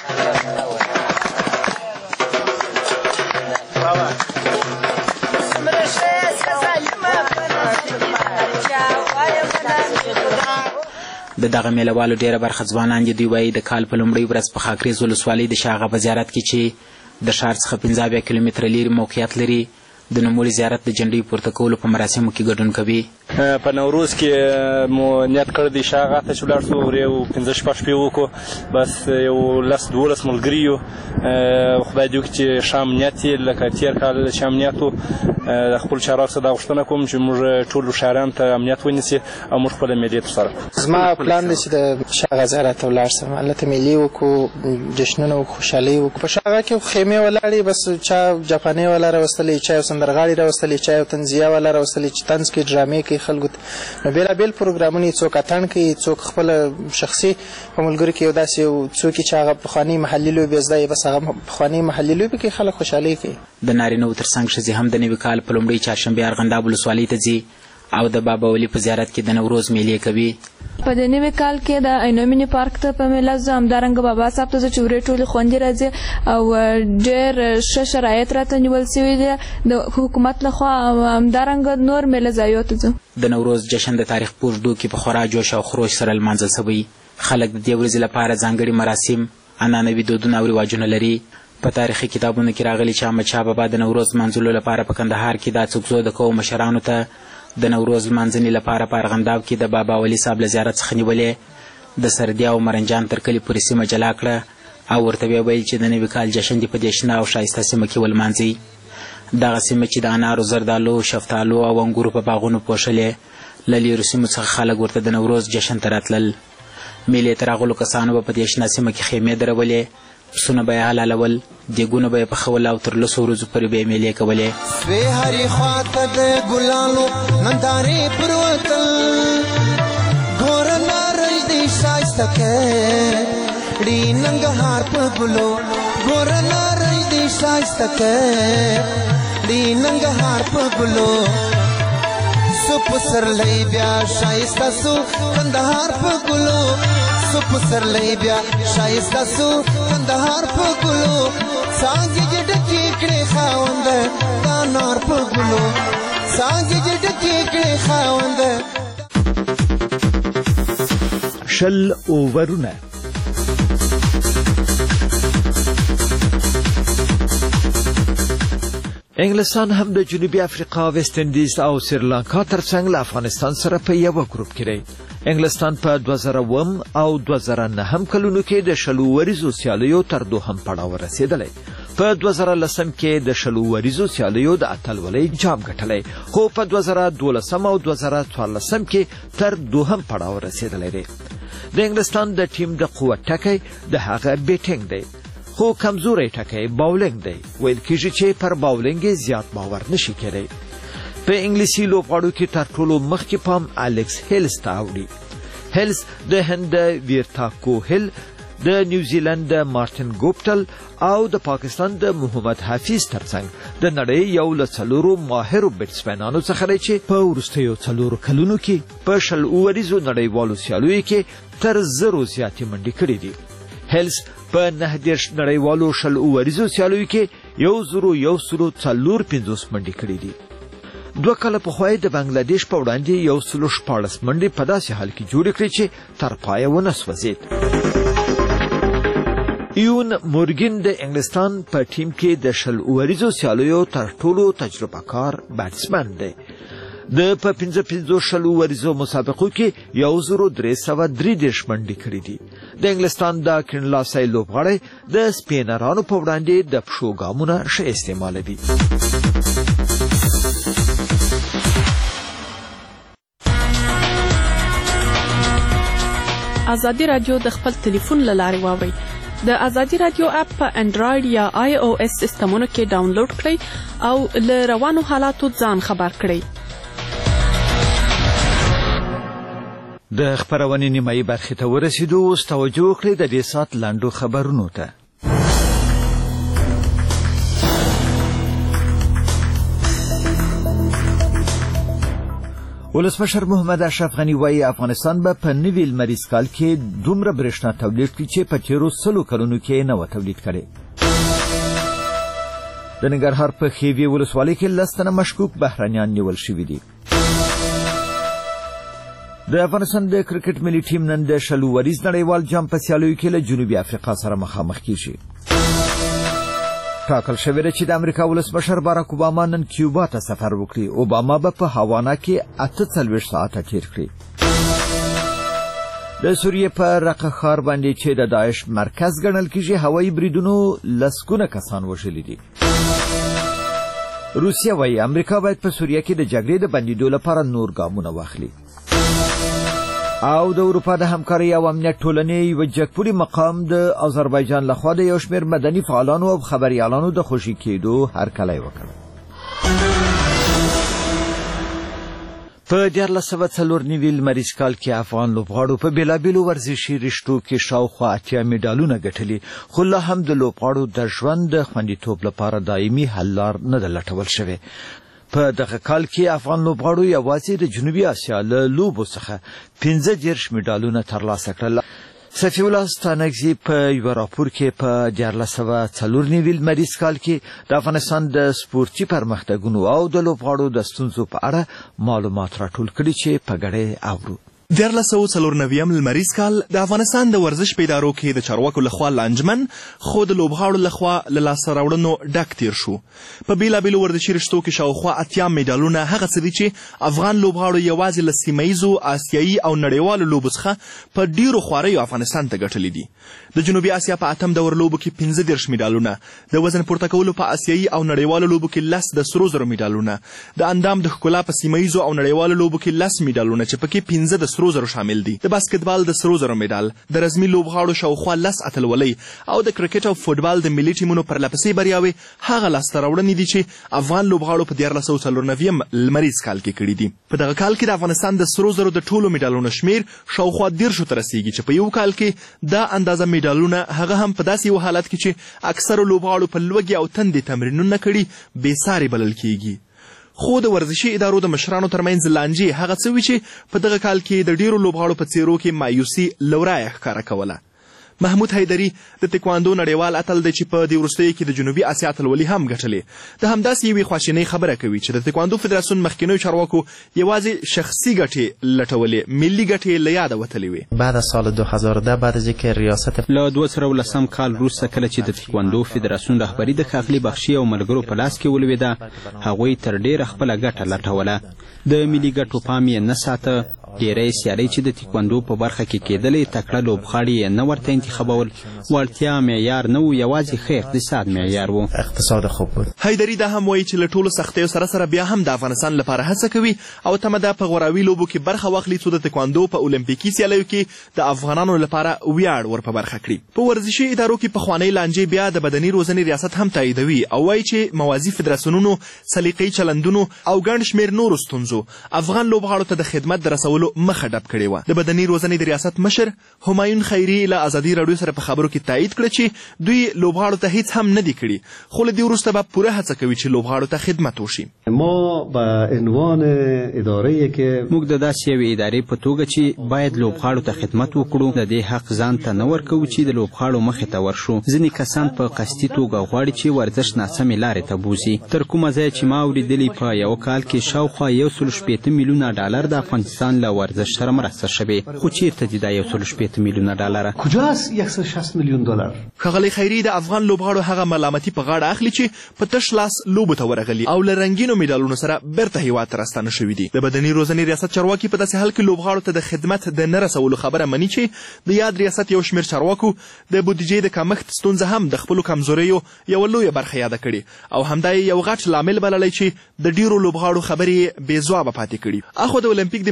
د دغه میلهوالو ډیره برخه ځوانان دي. دوی وایي د کال په لومړۍ ورځ په خاکریز ولسوالۍ د شاه آغا په زیارت کې چې د ښار څخه 15 کیلومتره لرې موقعیت لري د نوموړي زیارت د جنډۍ پورته کولو په مراسمو کې ګډون کوي. په نوروز کې مو نیت کړی دی شاه آغا ته چې ولاړ شو، یو 15 شپې وکړو، بس یو 10-12 ملګري یو. خدای دې وکړي چې ښه امنیت یې لکه تېر کال چې امنیت و. د خپل چارواکو څخه دا غوښتنه کوم چې موږ ټولو ښاریانو ته امنیت ونیسي او موږ خپله میلې ترسره کړو. زما پلان دی چې د شاه آغا زیارت ته ولاړ شم، هلته میلې وکړو، جشنونه وکړو، خوشحالۍ وکړو. په شاه آغا کې خیمې ولاړې، بس چا جاپانۍ والا راوستلی، چا یو سندرغاړي راوستلی، چا یو طنزیه والا راوستلی چې طنز کوي، ډرامې کوي خلکو ته. نو بېلابېل پروګرامونه یې څوک اتڼ کوي، څوک خپله شخصي په ملګرو کې یو داسې یو څوک چې هغه پخوانۍ محلي لوبې زده یې، بس هغه پخوانۍ محلي لوبې کوي، خلک خوشحالۍ کوي. د نارینه‌وو ترڅنګ ښځې هم د نوي کال په لومړۍ چهارشنبې ارغنداب ولسوالۍ ته ځي او د بابا ولی په زیارت کې د نوروز میلې کوي. په دې نوي کال کې د عینومینې پارک ته په میله ځو، همدارنګه بابا صاحب ته ځو چې ورې ټولې خوندې راځي او ډېر ښه شرایط راته نیول سوي دي د حکومت لخوا، او همدارنګه نور میله ځایو ته ځو. د نوروز جشن د تاریخ په اوږدو کې په خورا جوش او خروش سره لمانځل سوی. خلک د دې ورځې لپاره ځانګړي مراسم، عنعنوي دودونه او رواجونه لري. په تاریخي کتابونو کې راغلي چې احمدشاه بابا د نوروز لمانځلو لپاره په کندهار کې دا څوکزو د قوم مشرانو ته د نوروز لمانځنې لپاره په ارغنداب کې د بابا ولی صاحب له زیارت څخه نیولې، د سردیا او مرنجان تر کلي پورې سیمه جلا کړه او ورته ویې ویل چې د نوي کال جشن دې په دې شنه او ښایسته سیمه کې ولمانځئ. دغه سیمه چې د انارو، زردالو، شفتالو او انګورو په باغونو پوښلې، له لیرو سیمو څخه خلک ورته د نوروز جشن ته راتلل. میلې ته راغلو کسانو به په دې شنه سیمه کې خیمې درولې، پسونه به یې حلالول، دیګونه به یې پخول او تر 10 ورځو پورې به یې میلې کولې. سوی هرې خواته د ګلانو نندارې پروتل، ګوره نارنج دې ښایسته کړي ننګرهار په ګلو، ګوره نارنج دې ښایسته کړي ننګرهار په ګلو. سو پسرلی بیا ښایسته سو کندهار په ګلو، سو پسرلی بیا ښایسته سو کندهار په ګلو څانګې دې ډکې کړې خاوند د انار په ګلو، څانګې دې ډکې کړې خاوند. شل اوورونه انګلستان هم د جنوبي افریقا، ویسټ انډیز او سریلانکا ترڅنګ له افغانستان سره په یو ګروپ کې دی. انګلستان په 2001 او 2009 کلونو کې د شلو وریزو سیالیو تر دوهم پړاو رسیدلی. په 2010 کې د شلو وریزو سیالیو د اتلولۍ جام ګټلی، خو په 2012 او 2014 کې تر دوهم پړاو رسیدلی دی. د انګلستان د ټیم د قوت ټکی د هغه بیټینګ دی، خو کمزوري ټکی باولینګ دی. ویل کېږي چې پر باولینګ زیات باور نشي کېدی. په انګلیسي لوبغاړو کې تر ټولو مخکې پام الکس هیلز ته اوړي. هیلز د هند ویرتا کوهل، د نیوزیلند مارټین ګوپټل او د پاکستان د محمد حفیظ ترڅنګ د نړۍ یو له 4 ماهرو بیټسمنانو څخه دی چې په وروستیو 4 کلونو کې په شل اوریزو نړیوالو سیالیو کې تر 0 زیاتې منډې کړې دي. هیلز په 19 نړیوالو شل اوریزو سیالیو کې 1,154 منډې کړې دي. 2 کاله پخوا د بنگلاديش په وړاندې 114 منډې په داسې حال کې جوړې کړې چې تر پایه ونه سوځېد. ایون مورګن د انګلستان په ټیم کې د شل اوریزو سیالیو تر ټولو تجربه کار بیټسمن دی. د په 15 شل اوریزو مسابقو کې 1,333 منډې کړې دي. د انګلستان د کینلاسای لوبغاړی د سپینرانو په وړاندې د پښو ګامونه ښه استعمالوي. ازادي رادیو د خپل ټلیفون له لارې واورئ. د ازادي رادیو اپ په انډراید یا iOS سیسټمونو کې ډاونلوډ کړئ او له روانو حالاتو ځان خبر کړئ. د خبرونې نیمایي برخې ته ورسېدو. اوس توجه وکړئ د دې ساعت لنډو خبرونو ته. ولسمشر محمد اشرف غني وایي افغانستان به په نوي لمریز کال کې دومره برېښنا تولید کړي چې په تېرو 100 کلونو کې نه و تولید کړې. د ننګرهار په خیوي ولسوالۍ کې 10 تنه مشکوک بهرنیان نیول شوي دي. د افغانستان د کرکټ ملي ټیم نن د 20 وریز نړیوال جام په سیالیو کې له جنوبي افریقا سره مخامخ کیږي. ټاکل شوې ده چې د امریکا ولسمشر باراک اوباما نن کیوبا ته سفر وکړي. اوباما به په هاوانا کې 48 ساعته تیر کړي. د سوریې په رقه ښار باندې چې د داعش مرکز ګڼل کیږي هوایي بریدونو لسګونه کسان وژلي دي. روسیه وایي امریکا باید په سوریه کې د جګړې د بندیدو لپاره نور ګامونه واخلي. او د اروپا د همکارۍ او امنیت ټولنې یو جګپوري مقام د آذربایجان لخوا د یو شمېر مدني فعالانو او خبریالانو د خوشي کېدو هرکلی وکړ. په 1994 لمریز کال کې افغان لوبغاړو په بېلابېلو ورزشي رشتو کې شاوخوا 80 مډالونه ګټلي، خو لا هم د لوبغاړو د ژوند د خوندیتوب لپاره دایمي حل لار نه ده لټول شوې. په دغه کال کې افغان لوبغاړو یوازې د جنوبي اسیا له لوبو څخه 15 مډالونه ترلاسه کړل. صفي الله ستانکزي په یو راپور کې په 1994 لمریز کال کې د افغانستان د سپورتي پرمختګونو او د لوبغاړو د ستونزو په اړه معلومات راټول کړي چې په ګډه اورو. 1994 لمریز کال د افغانستان د ورزش په ادارو کې د چارواکو لخوا لانجمن خو د لوبغاړو لخوا له لاسته راوړنو ډک تیر شو. په بېلابېلو ورزشي رشتو کې شاوخوا 80 مډالونه هغه څه دي چې افغان لوبغاړو یوازې له سیمه ییزو آسیایي او نړیوالو لوبو څخه په ډیرو خواریو افغانستان ته ګټلي دي. د جنوبي اسیا په 8 دور لوبو کې 15 مډالونه، د وزن پورته کولو په آسیایي او نړیوالو لوبو کې 10 د سرو زرو مډالونه، د اندام د ښکلا په سیمه ییزو او نړیوالو لوبو کې 10 مډالونه چې پکې 15 د سرو زرو شامل دي، د باسکټبال د سرو زرو مډال، د رزمي لوبغاړو شاوخوا 10 اتلولۍ او د کرکټ او فوټبال د ملي ټیمونو پرلپسې بریاوې هغه لاسته راوړنې دي چې افغان لوبغاړو په 1994 لمریز کال کې کړي دي. په دغه کال کې د افغانستان د سرو زرو د ټولو مډالونو شمیر شاوخوا 10 ته رسیږي چې په یو کال کې دا اندازه مډالونه هغه هم په داسې یو حالت کې چې اکثرو لوبغاړو په لوږې او تندې تمرینونه کړي بې ساري بلل کیږي. خو د ورزشي ادارو د مشرانو ترمنځ لانجې هغه څه وي چې په دغه کال کې د ډیرو لوبغاړو په څیرو کې مایوسي له ورایه ښکاره کوله. محمود حیدري د تکواندو نړیوال اتل دی چې په دې وروستیو کې د جنوبي اسیا اتلولي هم ګټلې. د همداسې یوې خواشینۍ خبره کوي چې د تکواندو فدراسیون مخکینیو چارواکو یوازې شخصي ګټې لټولې، ملي ګټې له یاده وتلې وې. بعد از سال 2010 بعد از اینکه ریاست له 2010 کال وروسته کله چې د تکواندو فدراسیون رهبري د ښاغلي بخشي او ملګرو په لاس کې ولوېده، هغوی تر ډېره خپله ګټه لټوله. د ملي ګټو پام یې نه ساته. ډېری سیالۍ چې د تکواندو په برخه کې کېدلې تکړه لوبغاړي یې نه ورته انتخابول. وړتیا معیار نه و، یوازې ښه اقتصاد معیار و. اقتصاد خوب بود. حیدري دا هم وایي چې له ټولو سختیو سره سره بیا هم د افغانستان لپاره هڅه کوي او تمه ده په غوراوي لوبو کې برخه واخلي څو د تکواندو په اولمپیکي سیالیو کې د افغانانو لپاره ویاړ ور په برخه کړي. په ورزشي ادارو کې پخوانۍ لانجې بیا د بدني روزنې ریاست هم تاییدوي او وایي چې موازي فدراسیونونو، سلیقې چلندونو او ګڼ شمېر نورو ستونزو افغان لوبغاړو ته د خدمت د رسولو مخه ډب کړې وه. د بدني روزنې د ریاست مشر همایون خیري له ازادي راډیو سره په خبرو کې تایید کړه چې دوی لوبغاړو ته هیڅ هم نه دي کړي، خو له دې وروسته به پوره هڅه کوي چې لوبغاړو ته خدمت وشي. ما به عنوان اداره‌ای که موږ د داسې یوې ادارې په توګه چې باید لوبغاړو ته خدمت وکړو، د دې حق ځان ته نه ورکوو چې د لوبغاړو مخې ته ورشو. ځینې کسان په قصدي توګه غواړي چې ورزش ناسمې لارې ته بوځي. تر کومه ځایه چې ما اورېدلي په یو کال کې شاوخوا 160 میلیونه ډالر د افغانستان له ورزش سره مرسته شوې، خو چیرته دي دا 160 میلیونه ډالر؟ کجاست 160 میلیون دلار؟ ښاغلی خیري د افغان لوبغاړو هغه ملامتي په غاړه اخلي چې په تش لاس لوبو ته ورغلي او له رنګینو میډالونو سره بیرته هیواد ته راستانه شوي دي. د بدني روزنې ریاست چارواکي په داسې حال کې لوبغاړو ته د خدمت د نه رسولو خبره مني چې د یاد ریاست یو شمېر چارواکو د بودیجې د کمښت ستونزه هم د خپلو کمزوریو یوه لویه برخه یاده کړې او همدا یې یو غټ لامل بللی چې د ډیرو لوبغاړو خبرې بې ځوابه پاتې کړي. اخو د اولمپیک د ملي کمیټې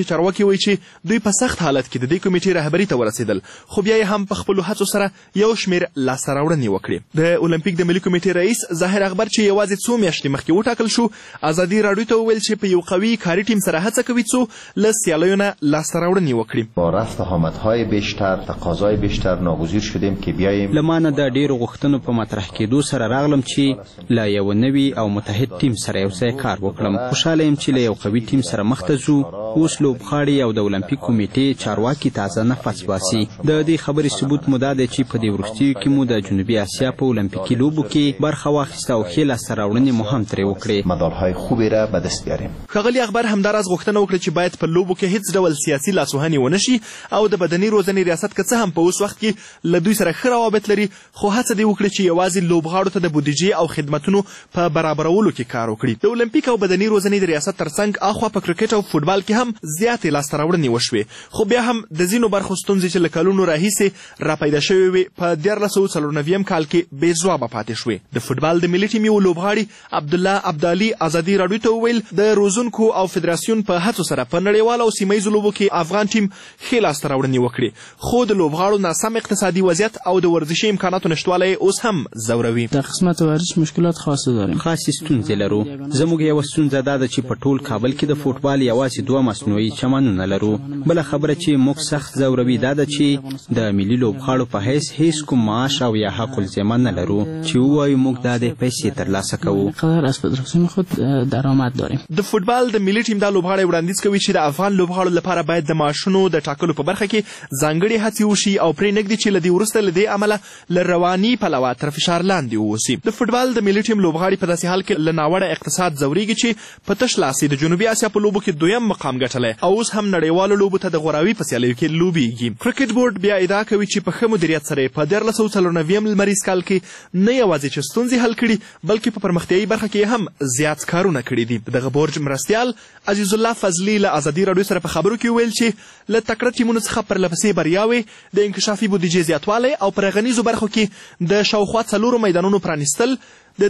کې چارواکي وایي چې دوی په سخت حالت کې د دې کمیټې رهبري ته ورسېدل، خو بیا یې هم په خپلو هڅو سره یو شمېر لاسته راوړنې وکړې. د اولمپیک د ملي کمیټې رئیس ظاهر اکبر چې یوازې څو میاشتې مخکې وټاکل شو، ازادي راډیو ته وویل چې په یو قوي کاري ټیم سره هڅه کوي څو له سیالیو نه لاسته راوړنې وکړي. با رفت آمدهای بیشتر، تقاضای بیشتر ناگزیر شدیم که بیاییم. له ما نه د ډېرو غوښتنو په مطرح کېدو سره راغلم چې له یو نوي او متحد ټیم سره یو ځای کار وکړم. خوشحاله یم چې له یو قوي ټیم سره مخ ته ځو. اوس لوبغاړي او د اولمپیک کمیټې چارواکي تازه نفس باسي. د دې خبرې ثبوت مو دا دی چې په دې وروستیو کې مو د جنوبي اسیا په اولمپیکي لوبو کې برخه واخیسته او ښې لاسته راوړنې مو هم ترې وکړې. مدالهای خوبی را به دست بیاریم. ښاغلي اکبر همداراز غوښتنه وکړه چې باید په لوبو کې هیڅ ډول سیاسي لاسوهنې ونه شي او د بدني روزنې ریاست که څه هم په اوس وخت کې له دوی سره ښه روابط لري، خو هڅه دې وکړي چې یوازې لوبغاړو ته د بودیجې او خدمتونو په برابرولو کې کار وکړي. د اولمپیک او بدني روزنې د ریاست ترڅنګ اخوا په کرکټ او فوټبال کې هم زیاتې لاسته راوړنې وشوې، خو بیا هم د ځینو برخو ستونزې چې له کلونو راهیسې راپیدا شوې وې په 1394 کال کې بې ځوابه پاتې شوې. د فوټبال د ملي ټیم یو لوبغاړي عبدالله عبدالي ازادي راډیو ته وویل د روزونکو او فدراسیون په هڅو سره په نړیوالو او سیمه ییزو لوبو کې افغان ټیم ښې لاسته راوړنې وکړې، خو د لوبغاړو ناسم اقتصادي وضعیت او د ورزشي امکاناتو نشتوالی اوس هم ځوروي. در قسمت ورزش مشکلات خاصه داریم. خاصې ستونزې لرو. زموږ یوه ستونزه دا ده چې په ټول کابل کې د فوټبال یوازې 2 مصنوعي چمنونه لرو. بله خبره چې موږ سخت ځوروي دا ده چې د ملي لوبغاړو په حیث هیڅ کوم معاش او یا حق الذمه نه لرو چې ووایو موږ دا د پیسې ترلاسه کوو. قدر از فدراسیون خود درآمد داریم. د فوټبال د ملي ټیم دا لوبغاړی وړاندیز کوي چې د افغان لوبغاړو لپاره باید د معاشونو د ټاکلو په برخه کې ځانګړې هڅې وشي او پرې نږدې چې له دې وروسته له دې عمله له رواني پلوه تر فشار لاندې واوسي. د فوټبال د ملي ټیم لوبغاړي په داسې حال کې له ناوړه اقتصاد ځورېږي چې په تش لاس د جنوبي اسیا په لوبو کې 2م مقام ګټلی او اوس هم نړیوالو لوبو ته د غوراوي په سیالیو کې لوبیږي. کرکټ بورډ بیا ادعا کوي چې په ښه مدیریت سره په 1394 لمریز کال کې نه یوازې چې ستونزې حل کړي بلکې په پرمختیایي برخه کې هم زیات کارونه کړي دي. دغه بورډ مرستیال عزیز الله فضلي له ازادي راډیو سره په خبرو کې وویل چې له تکړه ټیمونو څخه پرلپسې بریاوې، د انکشافي بودیجې زیاتوالی او په غنیزو برخو کې د شاوخوا 4 میدانونو پرانیستل د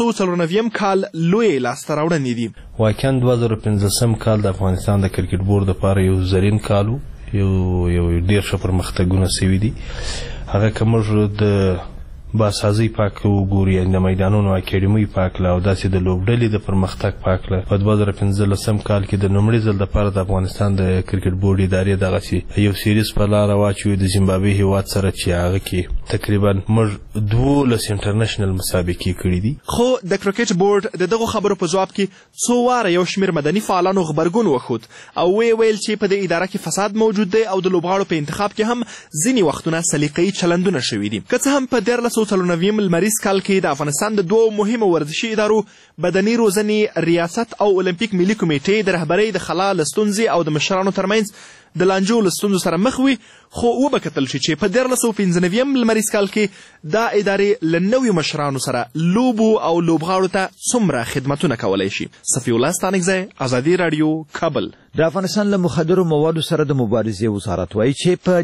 1394 کال لوی لاسته راوړنې دي. واقعا 2015 کال د افغانستان د کرکټ بورډ لپاره یو زرین کال و، یو ډېر ښه پرمختګونه سوي دي. هغه که موږ د بازسازۍ پاک وګورو، یعنې د میدانونو اکیډمۍ په هکله او داسې د لوبډلې د پرمختګ په هکله په 2015 کال کې د لومړي ځل دپاره د افغانستان د کرکټ بورډ ادارې دغسې یو سیریز په لاره واچوي د زیمبابوې هېواد سره چې هغه کې تقریبا موږ 12 انټرنیشنل مسابقې کړي دي. خو د کرکټ بورډ د دغو خبرو په ځواب کې څو واره یو شمېر مدني فعالانو غبرګون وښود او ویل چې په دې اداره کې فساد موجود دی او د لوبغاړو په انتخاب کې هم ځینې وختونه سلیقه‌یي چلندونه شوي دي. که څه هم په 1394 لمریز کال کې د افغانستان د 2 مهمو ورزشي ادارو بدني روزنې ریاست او اولمپیک ملي کمیټې د رهبرۍ د خلا له ستونزې او د مشرانو ترمنځ د لانجو له ستونزو سره مخ وي، خو وبکتل شي چې په 1395 لمریز کال کې دا ادارې له نویو مشرانو سره لوبو او لوبغاړو ته څومره خدمتونه کولی شي. صفي الله ستانکزی، ازادي راډیو، کابل. د افغانستان له مخدرو موادو سره د مبارزې وزارت وایي چې په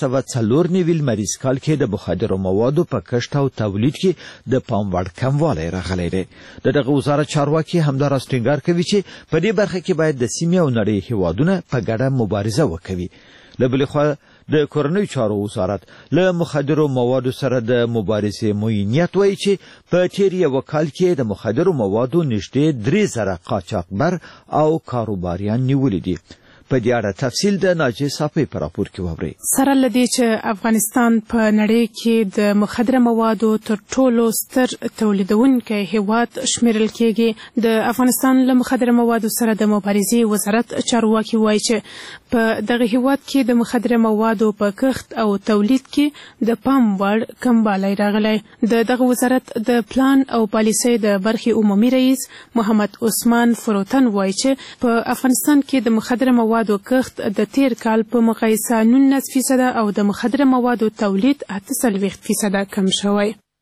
1394 لمریز کال کې د مخدرو موادو په کښت او تولید کې د پام وړ کموالی راغلی دی. دغه وزارت چارواکي همداراز ټینګار کوي چې په دې برخه کې باید د سیمې او نړۍ هیوادونه په ګډه مبارزه وکوي. له بلې خوا د کورنیو چارو وزارت له مخدرو موادو سره د مبارزې معینیت وایي چې په تیر یو کال کې د مخدرو موادو نږدې 3000 قاچاقبر او کاروباریان نیولي دي. په دې اړه تفصیل د ناجیه صافی په راپور کې واورئ. سره له دې چې افغانستان په نړۍ کې د مخدره موادو تر ټولو ستر تولیدونکی هیواد شمیرل کېږي، د افغانستان له مخدره موادو سره د مبارزې وزارت چارواکي وایي چې په دغه هیواد کې د مخدره موادو په کښت او تولید کې د پام وړ کموالی راغلی. دغه وزارت د پلان او پالیسۍ د برخې عمومي رئیس محمد عثمان فروتن وایي چې په افغانستان کې د مخدره موادو کښت د تیر کال په مقایسه 19% او د مخدره موادو تولید 48% کم شوی.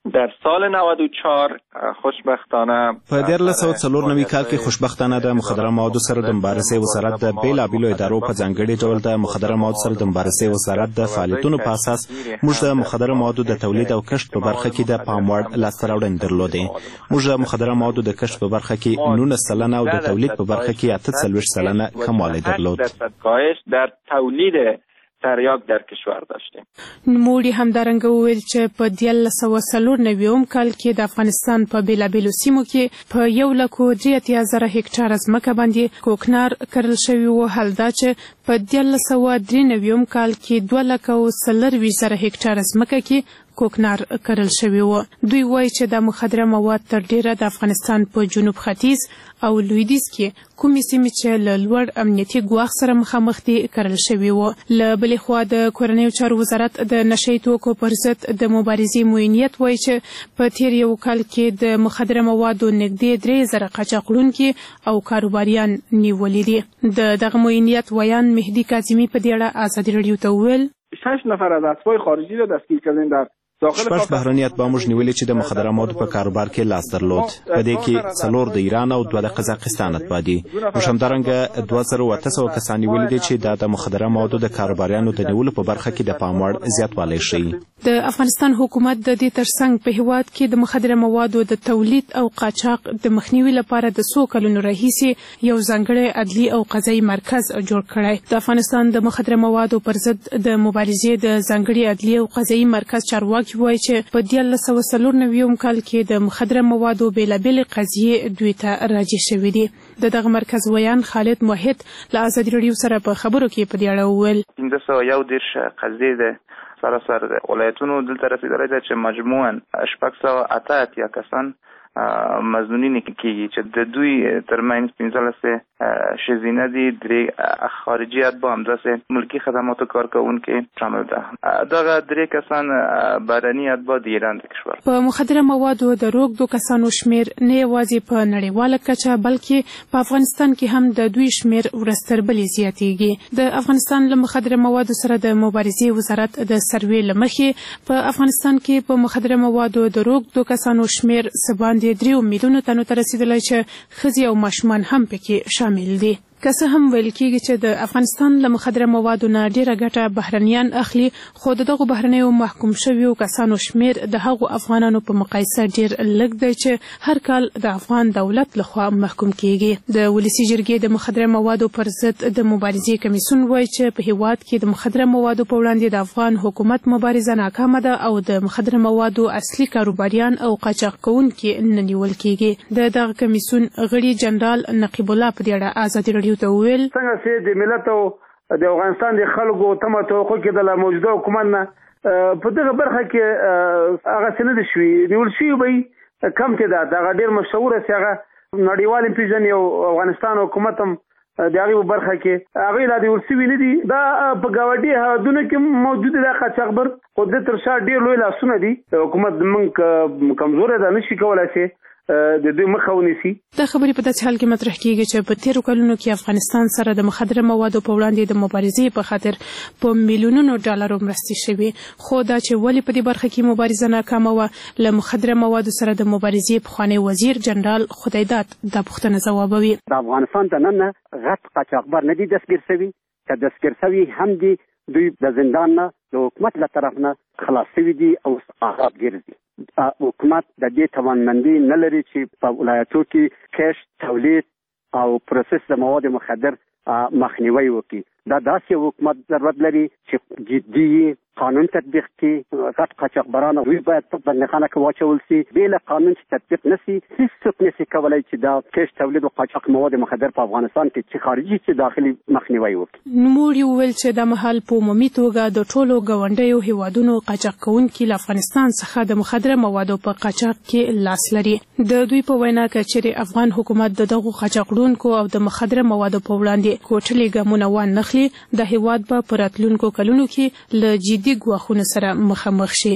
در سال 94 خوشبختانه په 1994 کال کې خوشبختانه د مخدره موادو سره د مبارزې وزارت د بیلابیلو ادارو په ځانګړي ډول د مخدره موادو سره د مبارزې وزارت د فعالیتونو په اساس موږ د مخدره موادو د تولید او کښت په برخه کې د پام وړ لاسته راوړنې درلودې. موږ د مخدره موادو د کښت په برخه کې 19% او د تولید په برخه کې 48% کموالی درلود. در تولید تریاک در کشور داشتیم. نوموړي همدارنګه وویل چې په 1994 کال کې د افغانستان په بیلابیلو سیمو کې په 1,83,000 هکټاره ځمکه باندې کوکنار کرل شوي و، حال دا چې په 1993 کال کې 2,40,000 هکټاره ځمکه کې کوکنار کرل شوي و. دوی وایي چې د مخدره مواد تر ډیره د افغانستان په جنوب ختیځ او لویدیځ کې کومې سیمې چې له لوړ امنیتي ګواښ سره مخامخ دي کرل شوي و. له بلې خوا د کورنیو چارو وزارت د نشهیي توکو پر ضد د مبارزې معینیت وایي چې په تیر یو کال کې د مخدره موادو نږدې 3,000 قاچاقړونکي او کاروباریان نیولي دي. د دغه معینیت ویان مهدي کاظمي په دې اړه ازادي راډیو ته وویل 6 نفر از اسبای خارجی را دستگیر کردیم در شپږ بهرني اتباع موږ نیولي چې د مخدره موادو په کاروبار کې لاس درلود. په دې کې 4 د ایران او 2 د قزاقستان اتباع دي. موږ همدارنګه 2,800 کسان نیولي دي چې د مخدره موادو د کاروباریانو د نیولو په برخه کې د پام وړ زیاتوالی ښیي. د افغانستان حکومت د دې ترڅنګ په هیواد کې د مخدره موادو د تولید او قاچاق د مخنیوي لپاره د 100 کلونو راهیسې یو ځانګړی عدلي او قضایي مرکز جوړ کړی. د افغانستان د مخدره موادو پر ضد د مبارزې د ځانګړي عدلي او قضایي مرکز چارواکي وایي چې په 1994 کال کې د مخدره موادو بیلابیلې قضیې دوی ته راجع شوې دي. د دغه مرکز ویان خالد موحد له ازادي راډیو سره په خبرو کې په دې اړه وویل 1511 قضیې ده سراسر ولایتونو دلته رسیدلی ده چې مجموعاً 608 کسان مظنونین کېږي چې د دوی ترمنځ 15 ښځینه دي، 3 خارجي اتباع همداسې ملکي خدماتو کارکوونکي شامل ده. دغه 3 کسان بهرني اتباع د ایران د کشور. په مخدره موادو د روږدو کسانو شمیر نه یوازې په نړیواله کچه بلکې په افغانستان کې هم د دوی شمیر ورځ تر بلې زیاتېږي. د افغانستان له مخدره موادو سره د مبارزې وزارت د سروې له مخې په افغانستان کې په مخدره موادو د روږدو کسانو شمیر څه باندې 3 میلیونو تنو ته رسیدلی چې ښځې او ماشومان هم پکې شامل دي. که څه هم ویل کېږي چې د افغانستان له مخدره موادو نه ډیره ګټه بهرنیان اخلي، خو د دغو بهرنیو محکوم شویو کسانو شمیر د هغو افغانانو په مقایسه ډیر لږ دی چې هر کال د افغان دولت لخوا محکوم کېږي. د ولسي جرګې د مخدره موادو پر ضد د مبارزې کمیسیون وایي چې په هیواد کې د مخدره موادو په وړاندې د افغان حکومت مبارزه ناکامه ده او د مخدره موادو اصلي کاروباریان او قاچاق کوونکي نه نیول کېږي. د دغه کمیسیون غړي جنرال نقیب الله په دې اړه ازادي راډیو ته وویل څنګه چې د ملت او د افغانستان د خلکو تمه توقع کې د موجوده حکومت نه په دغه برخه کې هغه څه نه دي شوي نیول شوي به کم کې دغه ډېر مشهوره چې هغه نړیوال پیژني او افغانستان حکومت هم د هغې برخه کې هغوی لا نیول شوي نه دي. دا په ګاونډي هېوادونو کې موجود دی قاچاقبر، خو د تر شا ډېر لوی لاسونه دي. حکومت زموږ کمزوری ده، نشي کولی چې د دوی مخه ونیسي. دا خبرې په داسې حال کې مطرح کېږي چې په تیرو کلونو کې افغانستان سره د مخدره موادو په وړاندې د مبارزې په خاطر په میلیونونو ډالرو مرستې شوي، خو دا چې ولې په دې برخه کې مبارزه ناکامه وه له مخدره موادو سره د مبارزې پخوانی وزیر جنرال خدایداد دا پوښتنه ځوابوي. د افغانستان دننه غټ قاچاقبر نه دي دستګیر شوي، که دستګیر شوي هم دي دوی د زندان نه د حکومت له طرف نه خلاص شوي دي او آزاد ګرځي. حکومت د دې توانمندي نه لري چې په ولایتو کې کښت، تولید او پروسس د مواد مخدر مخنیوی وکړي. دا داسې حکومت ضرورت لري چې جدي قانون تطبیق کړي. غټ قاچاقبران دوی باید په بندیخانه کې واچول شي. بې له قانون چې تطبیق نشي هیڅوک نشي کولی چې دا کښت، تولید او قاچاق مواد مخدر په افغانستان کې چې خارجي چې داخلي مخنیوی وکړي. نوموړي وویل چې دا مهال په عمومي توګه د ټولو ګاونډیو هیوادونو قاچاق کوونکي له افغانستان څخه د مخدره موادو په قاچاق کې لاس لري. د دوی په وینا که چیرې افغان حکومت د دغو قاچاقړونکو او د مخدره موادو په وړاندې کوټلې ګامونه وانخلي، د هیواد به په راتلونکو کلونو کې له جدي ګواښونو سره مخامخ شي.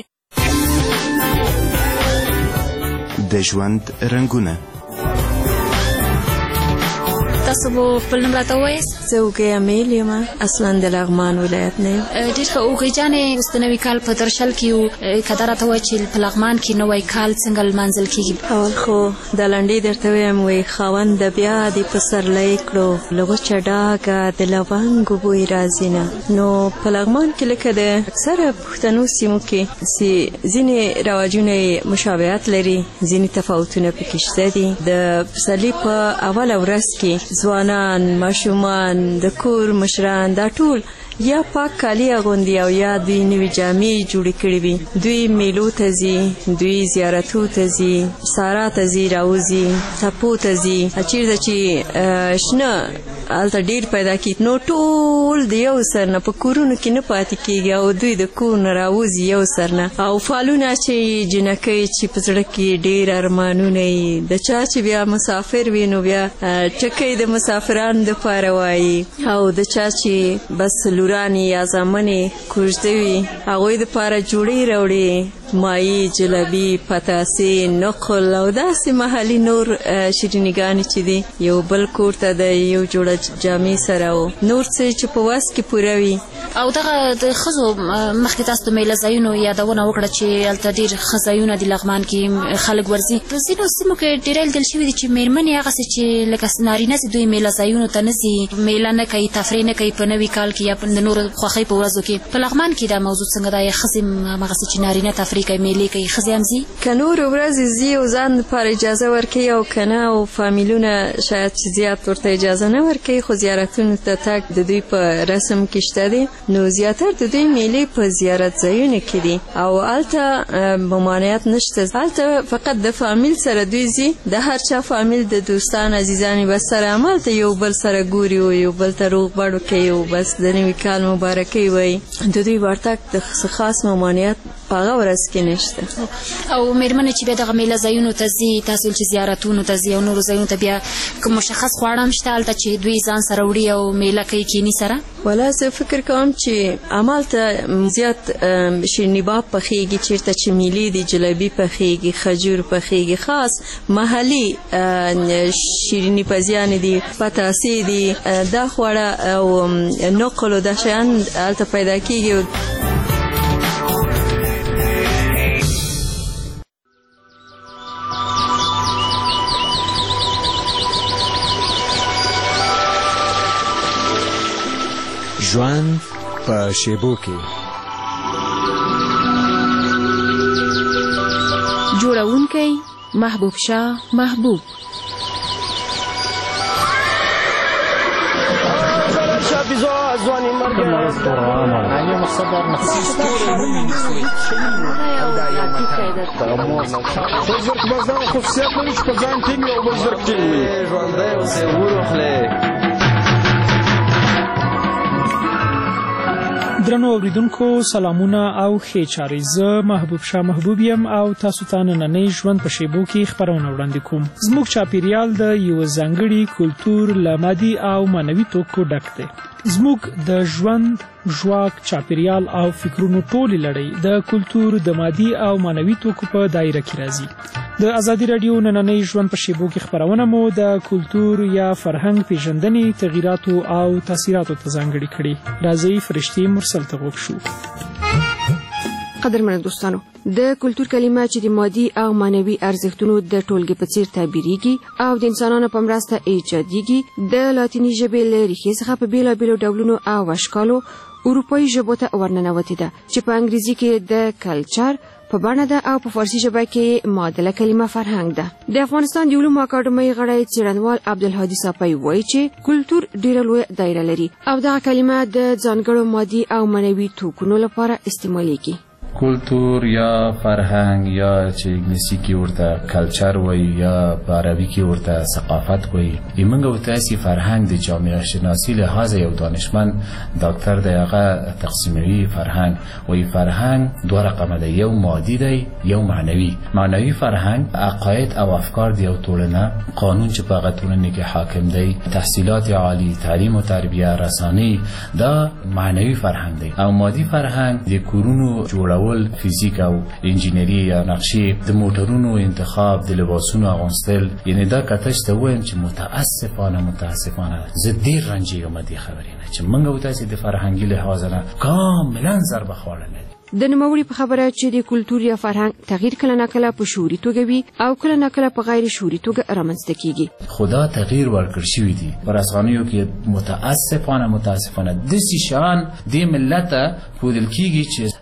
د ژوند رنګونه تاسو به خپل نوم راته ووایاست؟ زه اوږې امیل یم، اصلا د لغمان ولایت نه یم. ډېر ښه. اوږې جانې، اوس د نوي کال په درشل کې یو، که دا راته ووایي چې په لغمان کې نوی کال څنګه لمانځل کېږي؟ اول خو د لنډۍ درته وایم، وایي خاونده بیا دې پسرلی کړو له وچه ډاګه د لونګو بوی راځي نه. نو په لغمان کې لکه د اکثره پښتنو سیمو کې ځینې رواجونه مشابهت لري، ځینې تفاوتونه پکې شته دي. د پسرلي په اوله ورځ کې ځوانان، ماشومان، د کور مشران، دا ټول یا پاک کالي اغوندي او یا دوی نوې جامې جوړې کړې وي. دوی میلو ته ځي، دوی زیارتو ته ځي، سارا ته ځي، راوځي، څپو ته ځي. چېرته چې شنه هلته ډېر پیدا کېږي، نو ټول د یو سر نه په کورونو کې نه پاتې کېږي او دوی د کور نه راوځي یو سر نه. او فالونه چې جنکۍ چې په زړه کې ډېر ارمانونه وي، د چا چې بیا مسافر وي نو بیا ټکۍ د مسافرانو دپاره وایي، او د چا چې بس لورانې یا زامنې کوژده وي هغوی دپاره جوړې راوړې، مایي، جلبي، پتاسې، نقل او داسې محلي نور شیرینیګانې چې دي. یو بل کور ته د یو جوړه جامې سره او نور څه چې په وس کې پوره وي. او دغه د ښځو مخکې تاسو د میله ځایونو یادونه وکړه چې هلته ډېر ښه ځایونه دي لغمان کې خلک ورځي. په ځینو سیمو کې ډېری لیدل شوي دي چې مېرمنې هغسې چې لکه نارینه چې دوی میله ځایونو ته نه ځي، میله نه کوي، تفریح نه کوي په نوي کال کې یا د نورو خوښۍ په ورځو کې. په لغمان کې دا موضوع څنګه ده؟ یا ښځې همغسې چې نارینه تفریح کوي، میلې کوي، ښځې هم ځي؟ که نورو ورځې ځي او ځان لپاره اجازه ورکوي او که نه، او فامیلونه شاید چې زیات ورته اجازه نه ورکوي، خو زیارتونو ته تګ د دوی په رسم کې شته دی. نو زیاتر د دوی میلې په زیارت ځایونو کې دي او هلته ممانعت نشته. هلته فقط د فامیل سره دوی ځي، د هر چا فامیل د دوستان عزیزانې بس سره همالته یو بل سره ګوري او یو بل ته روغ بړ کوي او بس د نوي کال مبارکۍ وایي. د دوی ورتګ د خاص ممانعت په هغه ورځ کې نشته. او مېرمنې چې بیا دغه میله ځایونو ته ځي، تاسو چې زیارتونو ته ځي او نورو ځایونو ته، بیا کوم مشخص خواړه هم شته هلته چې دوی ځان سره وړي او میله کوي کیني سره؟ والا زه فکر کوم چې همالته زیات شیرینیباب پخېږي، چېرته چې میلې دي جلبي پخېږي، خجور پخېږي، خاص محلي شیریني پزیانې دي، پتاسې دي، دا خواړه او نقل او دا شیان هلته پیدا کېږي. ژوند په شیبو کې. جوړونکی محبوب شاه محبوب. درنو اوریدونکو سلامونه او ښې چارې. زه محبوب شاه محبوب یم او تاسو ته نننۍ ژوند په شیبو کې خپرونه وړاندې کوم. زموږ چاپیریال د یو ځانګړي کلتور له مادي او معنوي توکو ډک دی. زموږ د ژوند ژواک، چاپیریال او فکرونو ټولې لړۍ د کلتور د مادي او معنوي توکو په دایره کې راځي. د ازادي راډیو نننۍ ژوند په شیبو کې خپرونه مو د کلتور یا فرهنګ پیژندنې، تغییراتو او تاثیراتو ته ځانګړې کړې. راځئ فرشتې مرسل ته غوږ شو. قدرمنو دوستانو، د کلتور کلمه چې د مادي او معنوي ارزښتونو د ټولګې په څیر تعبیریږي او د انسانانو په مرسته ایجادیږي، د لاتیني ژبې له ریښې څخه په بیلابیلو ډولونو او اشکالو اروپایي ژبو ته ورننوتې ده چې په انګریزي کې د کلچر په بڼه ده او په فارسي ژبه کې معادله کلمه فرهنګ ده. د افغانستان د علومو اکاډمۍ غړی څېړنوال عبدالهادي صافی وایي چې کلتور ډېره لویه دایره لري او دغه کلمه د ځانګړو مادي او معنوي توکونو لپاره استعمالیږي. کلتور یا فرهنګ یا چې انګلیسي کې ورته کلچر وایي یا په عربي کې ورته ثقافت وایي. موږ ورته اسې فرهنګ د جامعه شناسي لحاظه یو دانشمند ډاکټر دی هغه تقسیموي فرهنګ وایي. فرهنګ دوه رقمه دی، یو مادي دی یو معنوي. معنوي فرهنګ عقاید او افکار دی یو ټولنه، قانون چې په هغه ټولنه کې حاکم دی، تحصیلات عالی، تعلیم و تربیه، رسانې، دا معنوي فرهنګ دی. او مادي فرهنګ د کورونو جوړول ډول فیزیک او انجینری یا نقشې د موټرونو انتخاب د لباسونو اغوستل یعنی دا کتش ته وایم چې متاسفانه زه ډېر رنجېږم دې خبرې نه چې موږ او تاسې د فرهنګي لحاظه نه کاملا ضربه خوړلی دی. د نوموړي په خبره چې د کلتور یا فرهنګ تغییر کله ناکله په شعوري توګه وي او کله ناکله په غیر شعوري توګه رامنځته کیږي. خدا تغییر ورکړ شوی دی پر افغانیو کې متاسفانه داسې شان دې ملت ته ښودل کیږي چې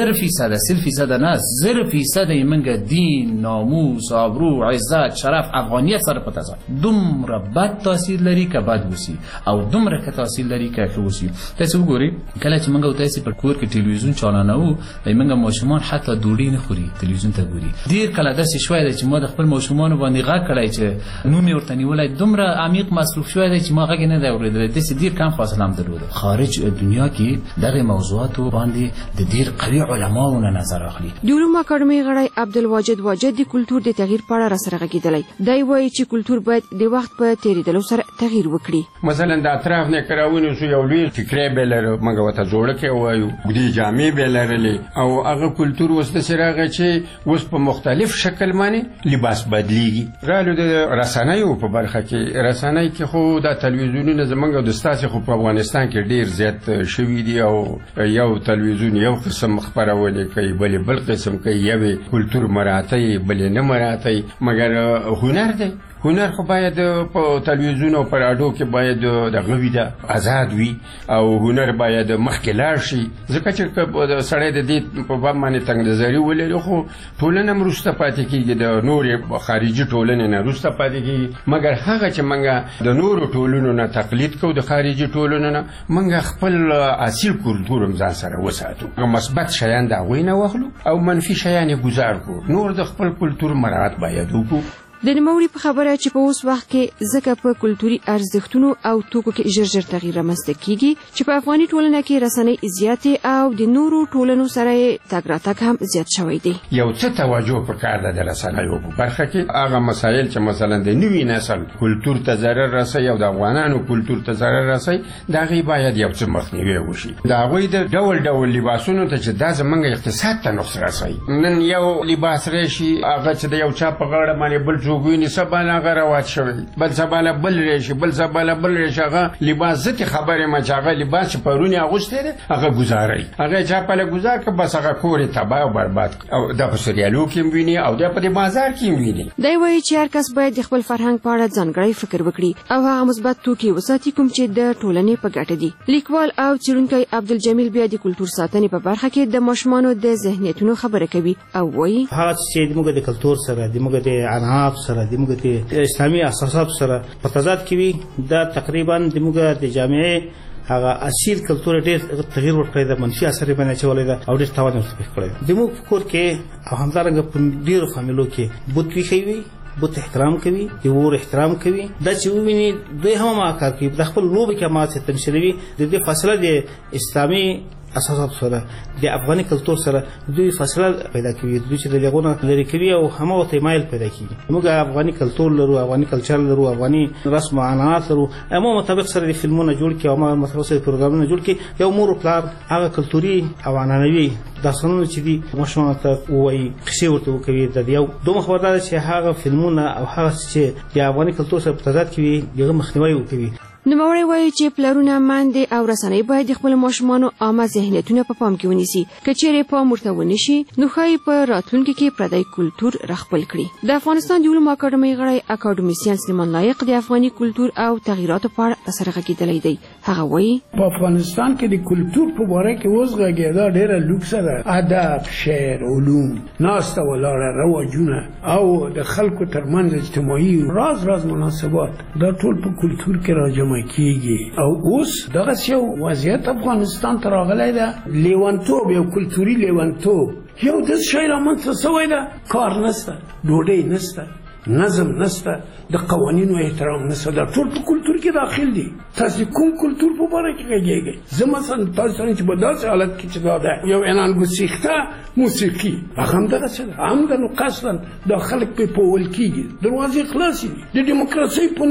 0% نه 0% یې موږ دین ناموس آبرو عزت شرف افغانیت سره په تضاد دومره بد تاثیر لري که بد وسی او دومره که تاثیر لري که ښه وسی. تاسو وګورئ کله چې موږ او تاسې په کور کې ټلویزیون چالانوو موږ ماشومان حتی ډوډۍ نه خوري تلویزیون ته ګوري. ډېر کله داسې شوی دی چې ما د خپل ماشومانو باندې غږ کړی چې نوم یې ورته نیولی دومره عمیق مصروف شوی دی چې ما غږ یې نه دی اورېدلی. داسې ډېر کم فاصله هم درلوده. خارج دنیا کې دغه موضوعاتو باندې د ډېر قوي علماو نه نظر اخلي. د علومو اکاډمۍ غړی عبدالواجد واجد د کلتور د تغییر په اړه راسره غږېدلی. دی وایي چې کلتور باید د وخت په تېرېدلو سره تغییر وکړي. مثلا د اطراف نه که راونیسو یو لوی فکری بې لرو موږ ورته جوړکۍ وایو اوږدې جامې بې لرلې او هغه کلتور اوس داسې راغی چې اوس په مختلف شکل باندې لباس بدلیږي. رالو د رسنیو په برخه کې رسنۍ کې خو دا تلویزیونونه زموږ د ستاسې خو په افغانستان کې ډېر زیات شوي دي او یو تلویزیون یو قسم خپرونې کوي بل قسم کوي یوې کلتور مراعتوي بلې نه مراعتوي مګر هنر دی. هنر خو باید په تلویزیون او په راډیو کې باید دغه وي ده آزاد وي او هنر باید مخکې لاړ شي ځکه چې سړی د دې په باب باندې تنګ نظري ولري خو ټولنه هم وروسته پاتې کېږي د نورې خارجي ټولنې نه وروسته پاتې کېږي. مګر هغه چې موږ د نورو ټولنو نه تقلید کوو د خارجي ټولنو نه موږ خپل اصیل کلتور هم ځان سره وساتو. مثبت شیان د هغوی نه واخلو او منفي شیان یې ګزار کړو. نور د خپل کلتور مراعات باید وکړو. د نوموړي په خبره چې په اوس وخت کې ځکه په کلتوري ارزښتونو او توکو کې ژر تغییر رامنځته کیږي چې په افغاني ټولنه کې رسنۍ زیاتې او د نورو ټولنو سره تګ راتګ هم زیات شوی دی. یو څه توجه پکار ده د رسنیو په برخه کې هغه مسایل چې مثلا د نوي نسل کلتور ته ضرر رسوي او د افغانانو کلتور ته ضرر رسوي د هغې باید یو څه مخنیوی وشي. د هغوی د ډول لباسونو ته چې دا زموږ اقتصاد ته نقص رسوي. نن یو لباس راشي هغه چې د یو چا په غاړه باندې بل څوک سباله هغه رواج شوی بل سباله بل ریشي بل سباله بل ریشي هغه لباس ځکه خبرې ما چې هغه لباس چې پرونی اغوستی دی هغه ګزارئ هغه چا په له ګزار که بس هغه کور یې تباه او برباد او دا په سریالو کې هم ویني او دا په دې بازار کې هم ویني. دی وایي چې هر کس باید د خپل فرهنګ په اړه ځانګړی فکر وکړي او هغه مثبت توکي وساتي کوم چې د ټولنې په ګټه دي. لیکوال او څېړونکی عبدالجمیل بیا د کلتور ساتنې په برخه کې د ماشومانو د ذهنیتونو خبره کوي او وایي هغه چې موږ د کلتور سره د موږ د عناف سره د موږ د اسلامي اساسات سره په تضاد کې وي دا تقریبا د موږ د جامعې هغه اصیل کلتور ډېر تغییر ورکړی دی منفي اثر یې باندې اچولی دی او ډېر تاوان یې ورته کړی دی. زموږ په کور کې او همدارنګه په ډېرو فامیلو کې بت ویښی وي بت احترام کوي د ور احترام کوي دا چې وویني دوی هم ما کار کوي د خپل لوبې کې ما څه تمثیلوي د دې فاصله د اسلامي اساسات سره د افغاني کلتور سره دوی فاصله پیدا کوي دوی چې د لغونه لري کوي او همو ته مایل پیدا کوي. موږ افغاني کلتور لرو افغاني کلچر لرو افغاني رسم و عنعنات لرو امو مطابق سره د فلمونه جوړ کړي او ما متوسط پروګرامونه جوړ کړي یو مور پلار هغه کلتوري او عنعنوي داستانونه چې دي ماشومان ته وایي قصې ورته وکوي د یو دوه خبردار چې هغه فلمونه او هغه چې د افغاني کلتور سره په تضاد کې وي هغه مخنیوي وکوي. نوموړی وایي چې پلرونه ماندې او رسنۍ باید د خپلو ماشومانو عامه ذهنیتونه په پام کې ونیسي که چیرې پام ورته ونه شي نو ښایي په راتلونکي کې پردی کلتور راخپل کړي. د افغانستان د علومو اکاډمۍ غړی اکاډمیسین سلیمان لایق د افغاني کلتور او تغییراتو په اړه راسره غږېدلی دی. هغه وایي په افغانستان کې د کلتور په باره کې اوس غږېدا ډېره لوکسه ده. ادب شعر علوم ناسته ولاړه رواجونه او د خلکو ترمنځ اجتماعي راز مناسبات دا ټول په کلتور کې راجمع کیږي او اوس دغه یو وضعیت افغانستان ته راغلی ده لیونتوب یو کلتوري لیونتوب یو داسې شی رامنځته شوی ده کار نشته ډوډۍ نشته نظم نشته د قوانینو احترام نشته دا ټول په کلتور کې داخل دي. تاسو کوم کلتور په باره کې غږیږئ؟ زه مثلا تاسو سره چې په داسې حالت کې چې دا ده یو انانګوسیخته موسیقي هغه هم دغسې ده همدا نو قصدا دا خلک پرې پوول کېږي دروازې خلاصې دي د ډیموکراسۍ په نوم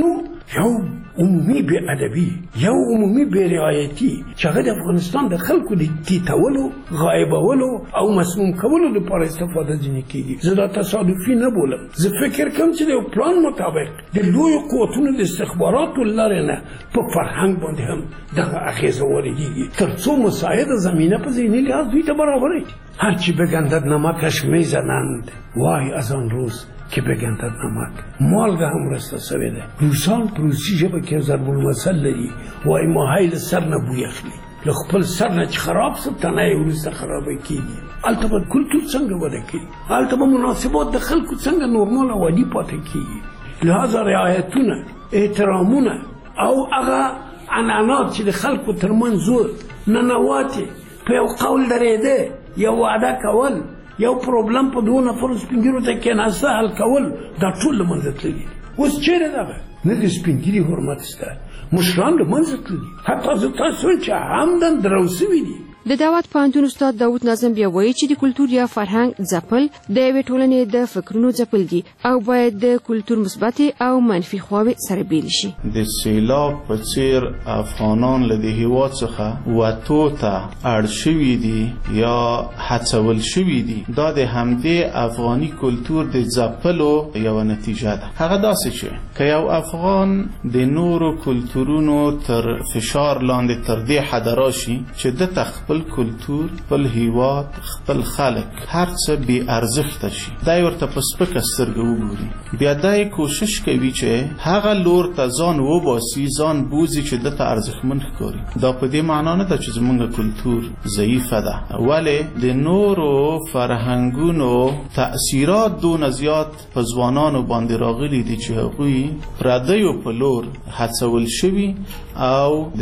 یو عمومي بې ادبي، یو عمومي بې رعایتي چې هغه د افغانستان د خلکو د تیتولو، غایبولو او مسموم کولو لپاره استفاده ځینې کېږي. زه دا تصادفي نه بولم. زه فکر کوم چې د یو پلان مطابق د لویو قوتونو د استخباراتو لارې نه په فرهنګ باندې هم دغه اغېزه وارجېږي تر څو مساعده زمینه په ذهني لحاظ دوی ته برابره کړي. هرچی بگندد نمکش میزنند وای از آن روز که بگندد نمک. مالگه هم رسته سوی ده. روسان پروسی ژبه کې ضرب المثل لري وای ماهی له سر نه بوی اخلي، له خپل سر نه چې خراب څه تنه یې وروسته خرابه کېږي. هلته به کلتور څنګه وده کوي، هلته به مناسبات د خلکو څنګه نورمال او عادي پاتې کېږي. لهذا رعایتونه، احترامونه او هغه عنعنات چې د خلکو ترمنځ زور ننواتې په یو قول درېده، یو وعده کول، یو پروبلم په دوه نفرو سپین ږیرو ته کېناسته حل کول، دا ټول له منځه تللي. اوس چېرې دغه نه د سپین ږیري حرمت شته، مشران له منځه تللي. حتی زه تاسو چې همدن درو سوي دي. د دعوت پوهنتون استاد داود ناظم بیا وایي چې د کلتور یا فرهنګ ځپل د یوې ټولنې د فکرونو ځپل دي او باید د کلتور مثبتې او منفي خواوې سره بیل شي. د سیلاب په څیر افغانان له دې هېواد څخه وتو ته اړ شوي دي یا هڅول شوي دي. دا د همدې افغاني کلتور د ځپلو یوه نتیجه ده. هغه داسې چې که یو افغان د نورو کلتورونو تر فشار لاندې تر دې حده راشي چې دته خپل کلتور، خپل هیواد، خپل خلک هر څه بې ارزښته شي، دی ورته په سپکه سترګه وګوري، بیا دی کوشش کوي چې هغه لور ته ځان وباسي، ځان بوځي چې دته ارزښتمن ښکاري. دا په دې معنا نه ده چې زموږ کلتور ضعیفه ده، ولې د نورو فرهنګونو تأثیرات دونه زیات په ځوانانو باندې راغلي دي چې هغوی پردیو په لور هڅول شوي او د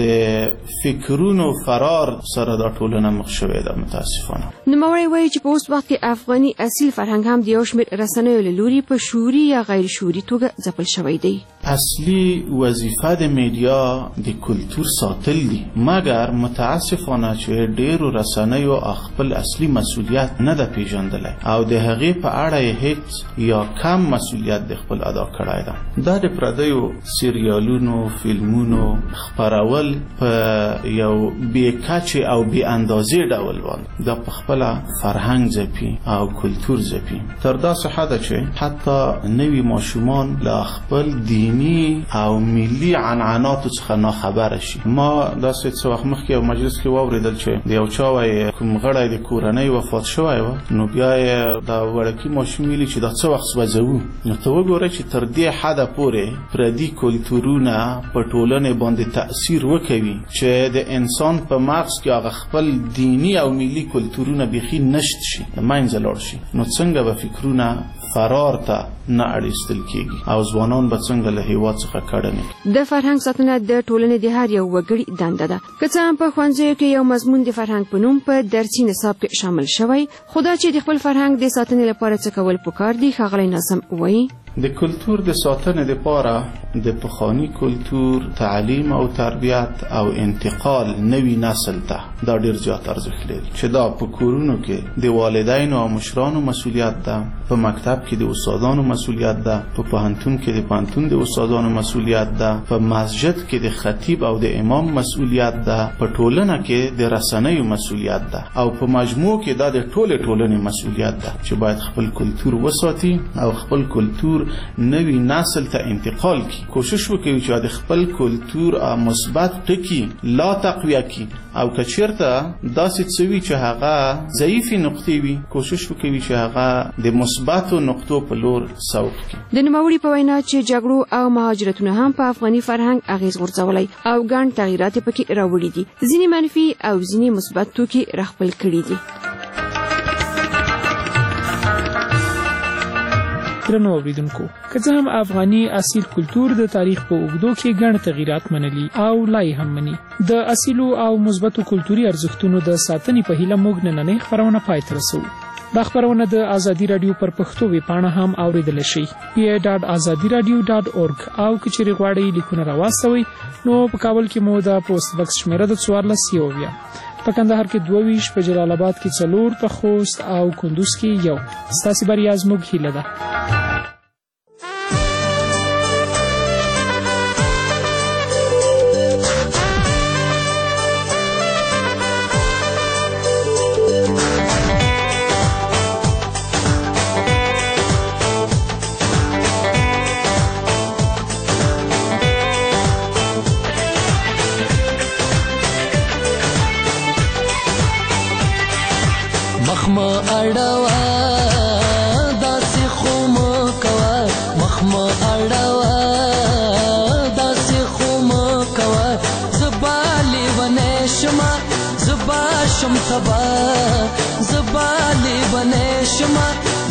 فکرونو فرار سره دا ټولنه مخ شوې ده. متاسفانه نوموړی وایي چې په اوس وخت کې افغاني اصیل فرهنګ هم د یو شمېر رسنیو له لوري په شعوري یا غیر شعوري توګه ځپل شوی دی. اصلي وظیفه د میډیا د کلتور ساتل دي، مګر متاسفانه چې ډیرو رسنیو خپل اصلي مسؤلیت نه ده پیژندلی او د هغې په اړه یې هیڅ یا کم مسؤلیت د خپل ادا کړی ده. دا د پردیو سریالونو، فلمونو خپرول په یو بې کچې او بې اندازې ډول باندې دا په خپله فرهنګ ځپي او کلتور ځپي. تر داسې حده چې حتی نوي ماشومان له خپل دیني او ملي عنعناتو څخه ناخبره شي. ما داسې څه وخت مخکې یو مجلس کې واورېدل چې د یو چا وایي کوم غړی د کورنۍ وفات شوی و، نو بیا یې دا وړکي ماشوم ویلي چې دا څه وخت سوځوو. نو ته وګورئ چې تر دې حده پورې پردي کلتورونه په ټولنې باندې تأثیر وکوي چې د انسان په مغز کې هغه خپل دینی او ملي کلتورونه بیخي نشت شي، د منځه لاړ شي. نو څنګه به فکرونه فرار ته نه اړیستل کېږي او ځوانان به څنګه له هېواد څخه کډه. د فرهنګ ساتنه د ټولنې د هر یو وګړي دنده ده. که څه هم په ښوونځیو کې یو مضمون د فرهنګ په نوم په درسي نصاب کې شامل شوی، خو دا چې د خپل فرهنګ د ساتنې لپاره څه کول پکار دي، ښاغلی ناظم وایي د کلتور د ساتنې لپاره د پخواني کلتور تعلیم او تربیت او انتقال نوي نسل ته دا ډیر زیات ارزښت لري چې دا په کورونو کې د والدینو او مشرانو مسؤلیت ده، په مکتب کې د استادانو مسؤلیت ده، په پوهنتون کې د پوهنتون د استادانو مسؤلیت ده، په مسجد کې د خطیب او د امام مسؤلیت ده، په ټولنه کې د رسنیو مسؤلیت ده او په مجموع کې دا د ټولې ټولنې مسؤلیت ده چې باید خپل کلتور وساتي او خپل کلتور نوی نسل ته انتقال کی. کوشش وکړي چې د خپل کلتور مثبت ټکي لا تقویه کی او که چیرته داسې څه وي چې هغه ضعیفې نقطې وي، کوشش وکړي چې هغه د مثبتو نقطو په لور سوق کړي. د نوموړي په وینا چې جګړو او مهاجرتونه هم په افغاني فرهنګ اغیز غورځولی او ګڼ تغییرات پکې راوړي دي، ځینې منفي او ځینې مثبت توکي راخپل کړي دي. درنو اوریدونکو، که څه هم افغاني اصیل کلتور د تاریخ په اوږدو کې ګڼ تغییرات منلي او لا یې هم مني، د اصیلو او مثبتو کلتوري ارزښتونو د ساتنې په هیله موږ نننۍ خپرونه پای ته رسوو. دا خپرونه د ازادي رادیو پر پښتو ویبپاڼه هم اوریدلی شئ pa.azadiradio.org او که چیرې غواړئ لیکونه راواستوئ نو په کابل کې مو د پوسټ بکس شمیره د 14 په کندهار کې 22، په جلال آباد کې 4، په خوست او کندوز کې 1. ستاسې بریا زموږ هیله ده.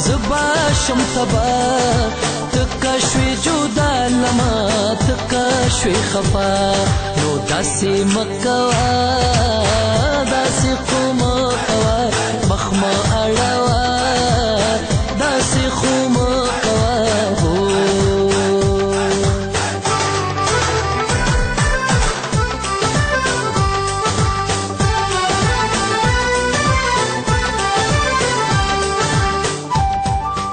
زبا شم تبا تکا شوی جدا لما تکا شوی خفا نو داسی مکوا داسی قومکا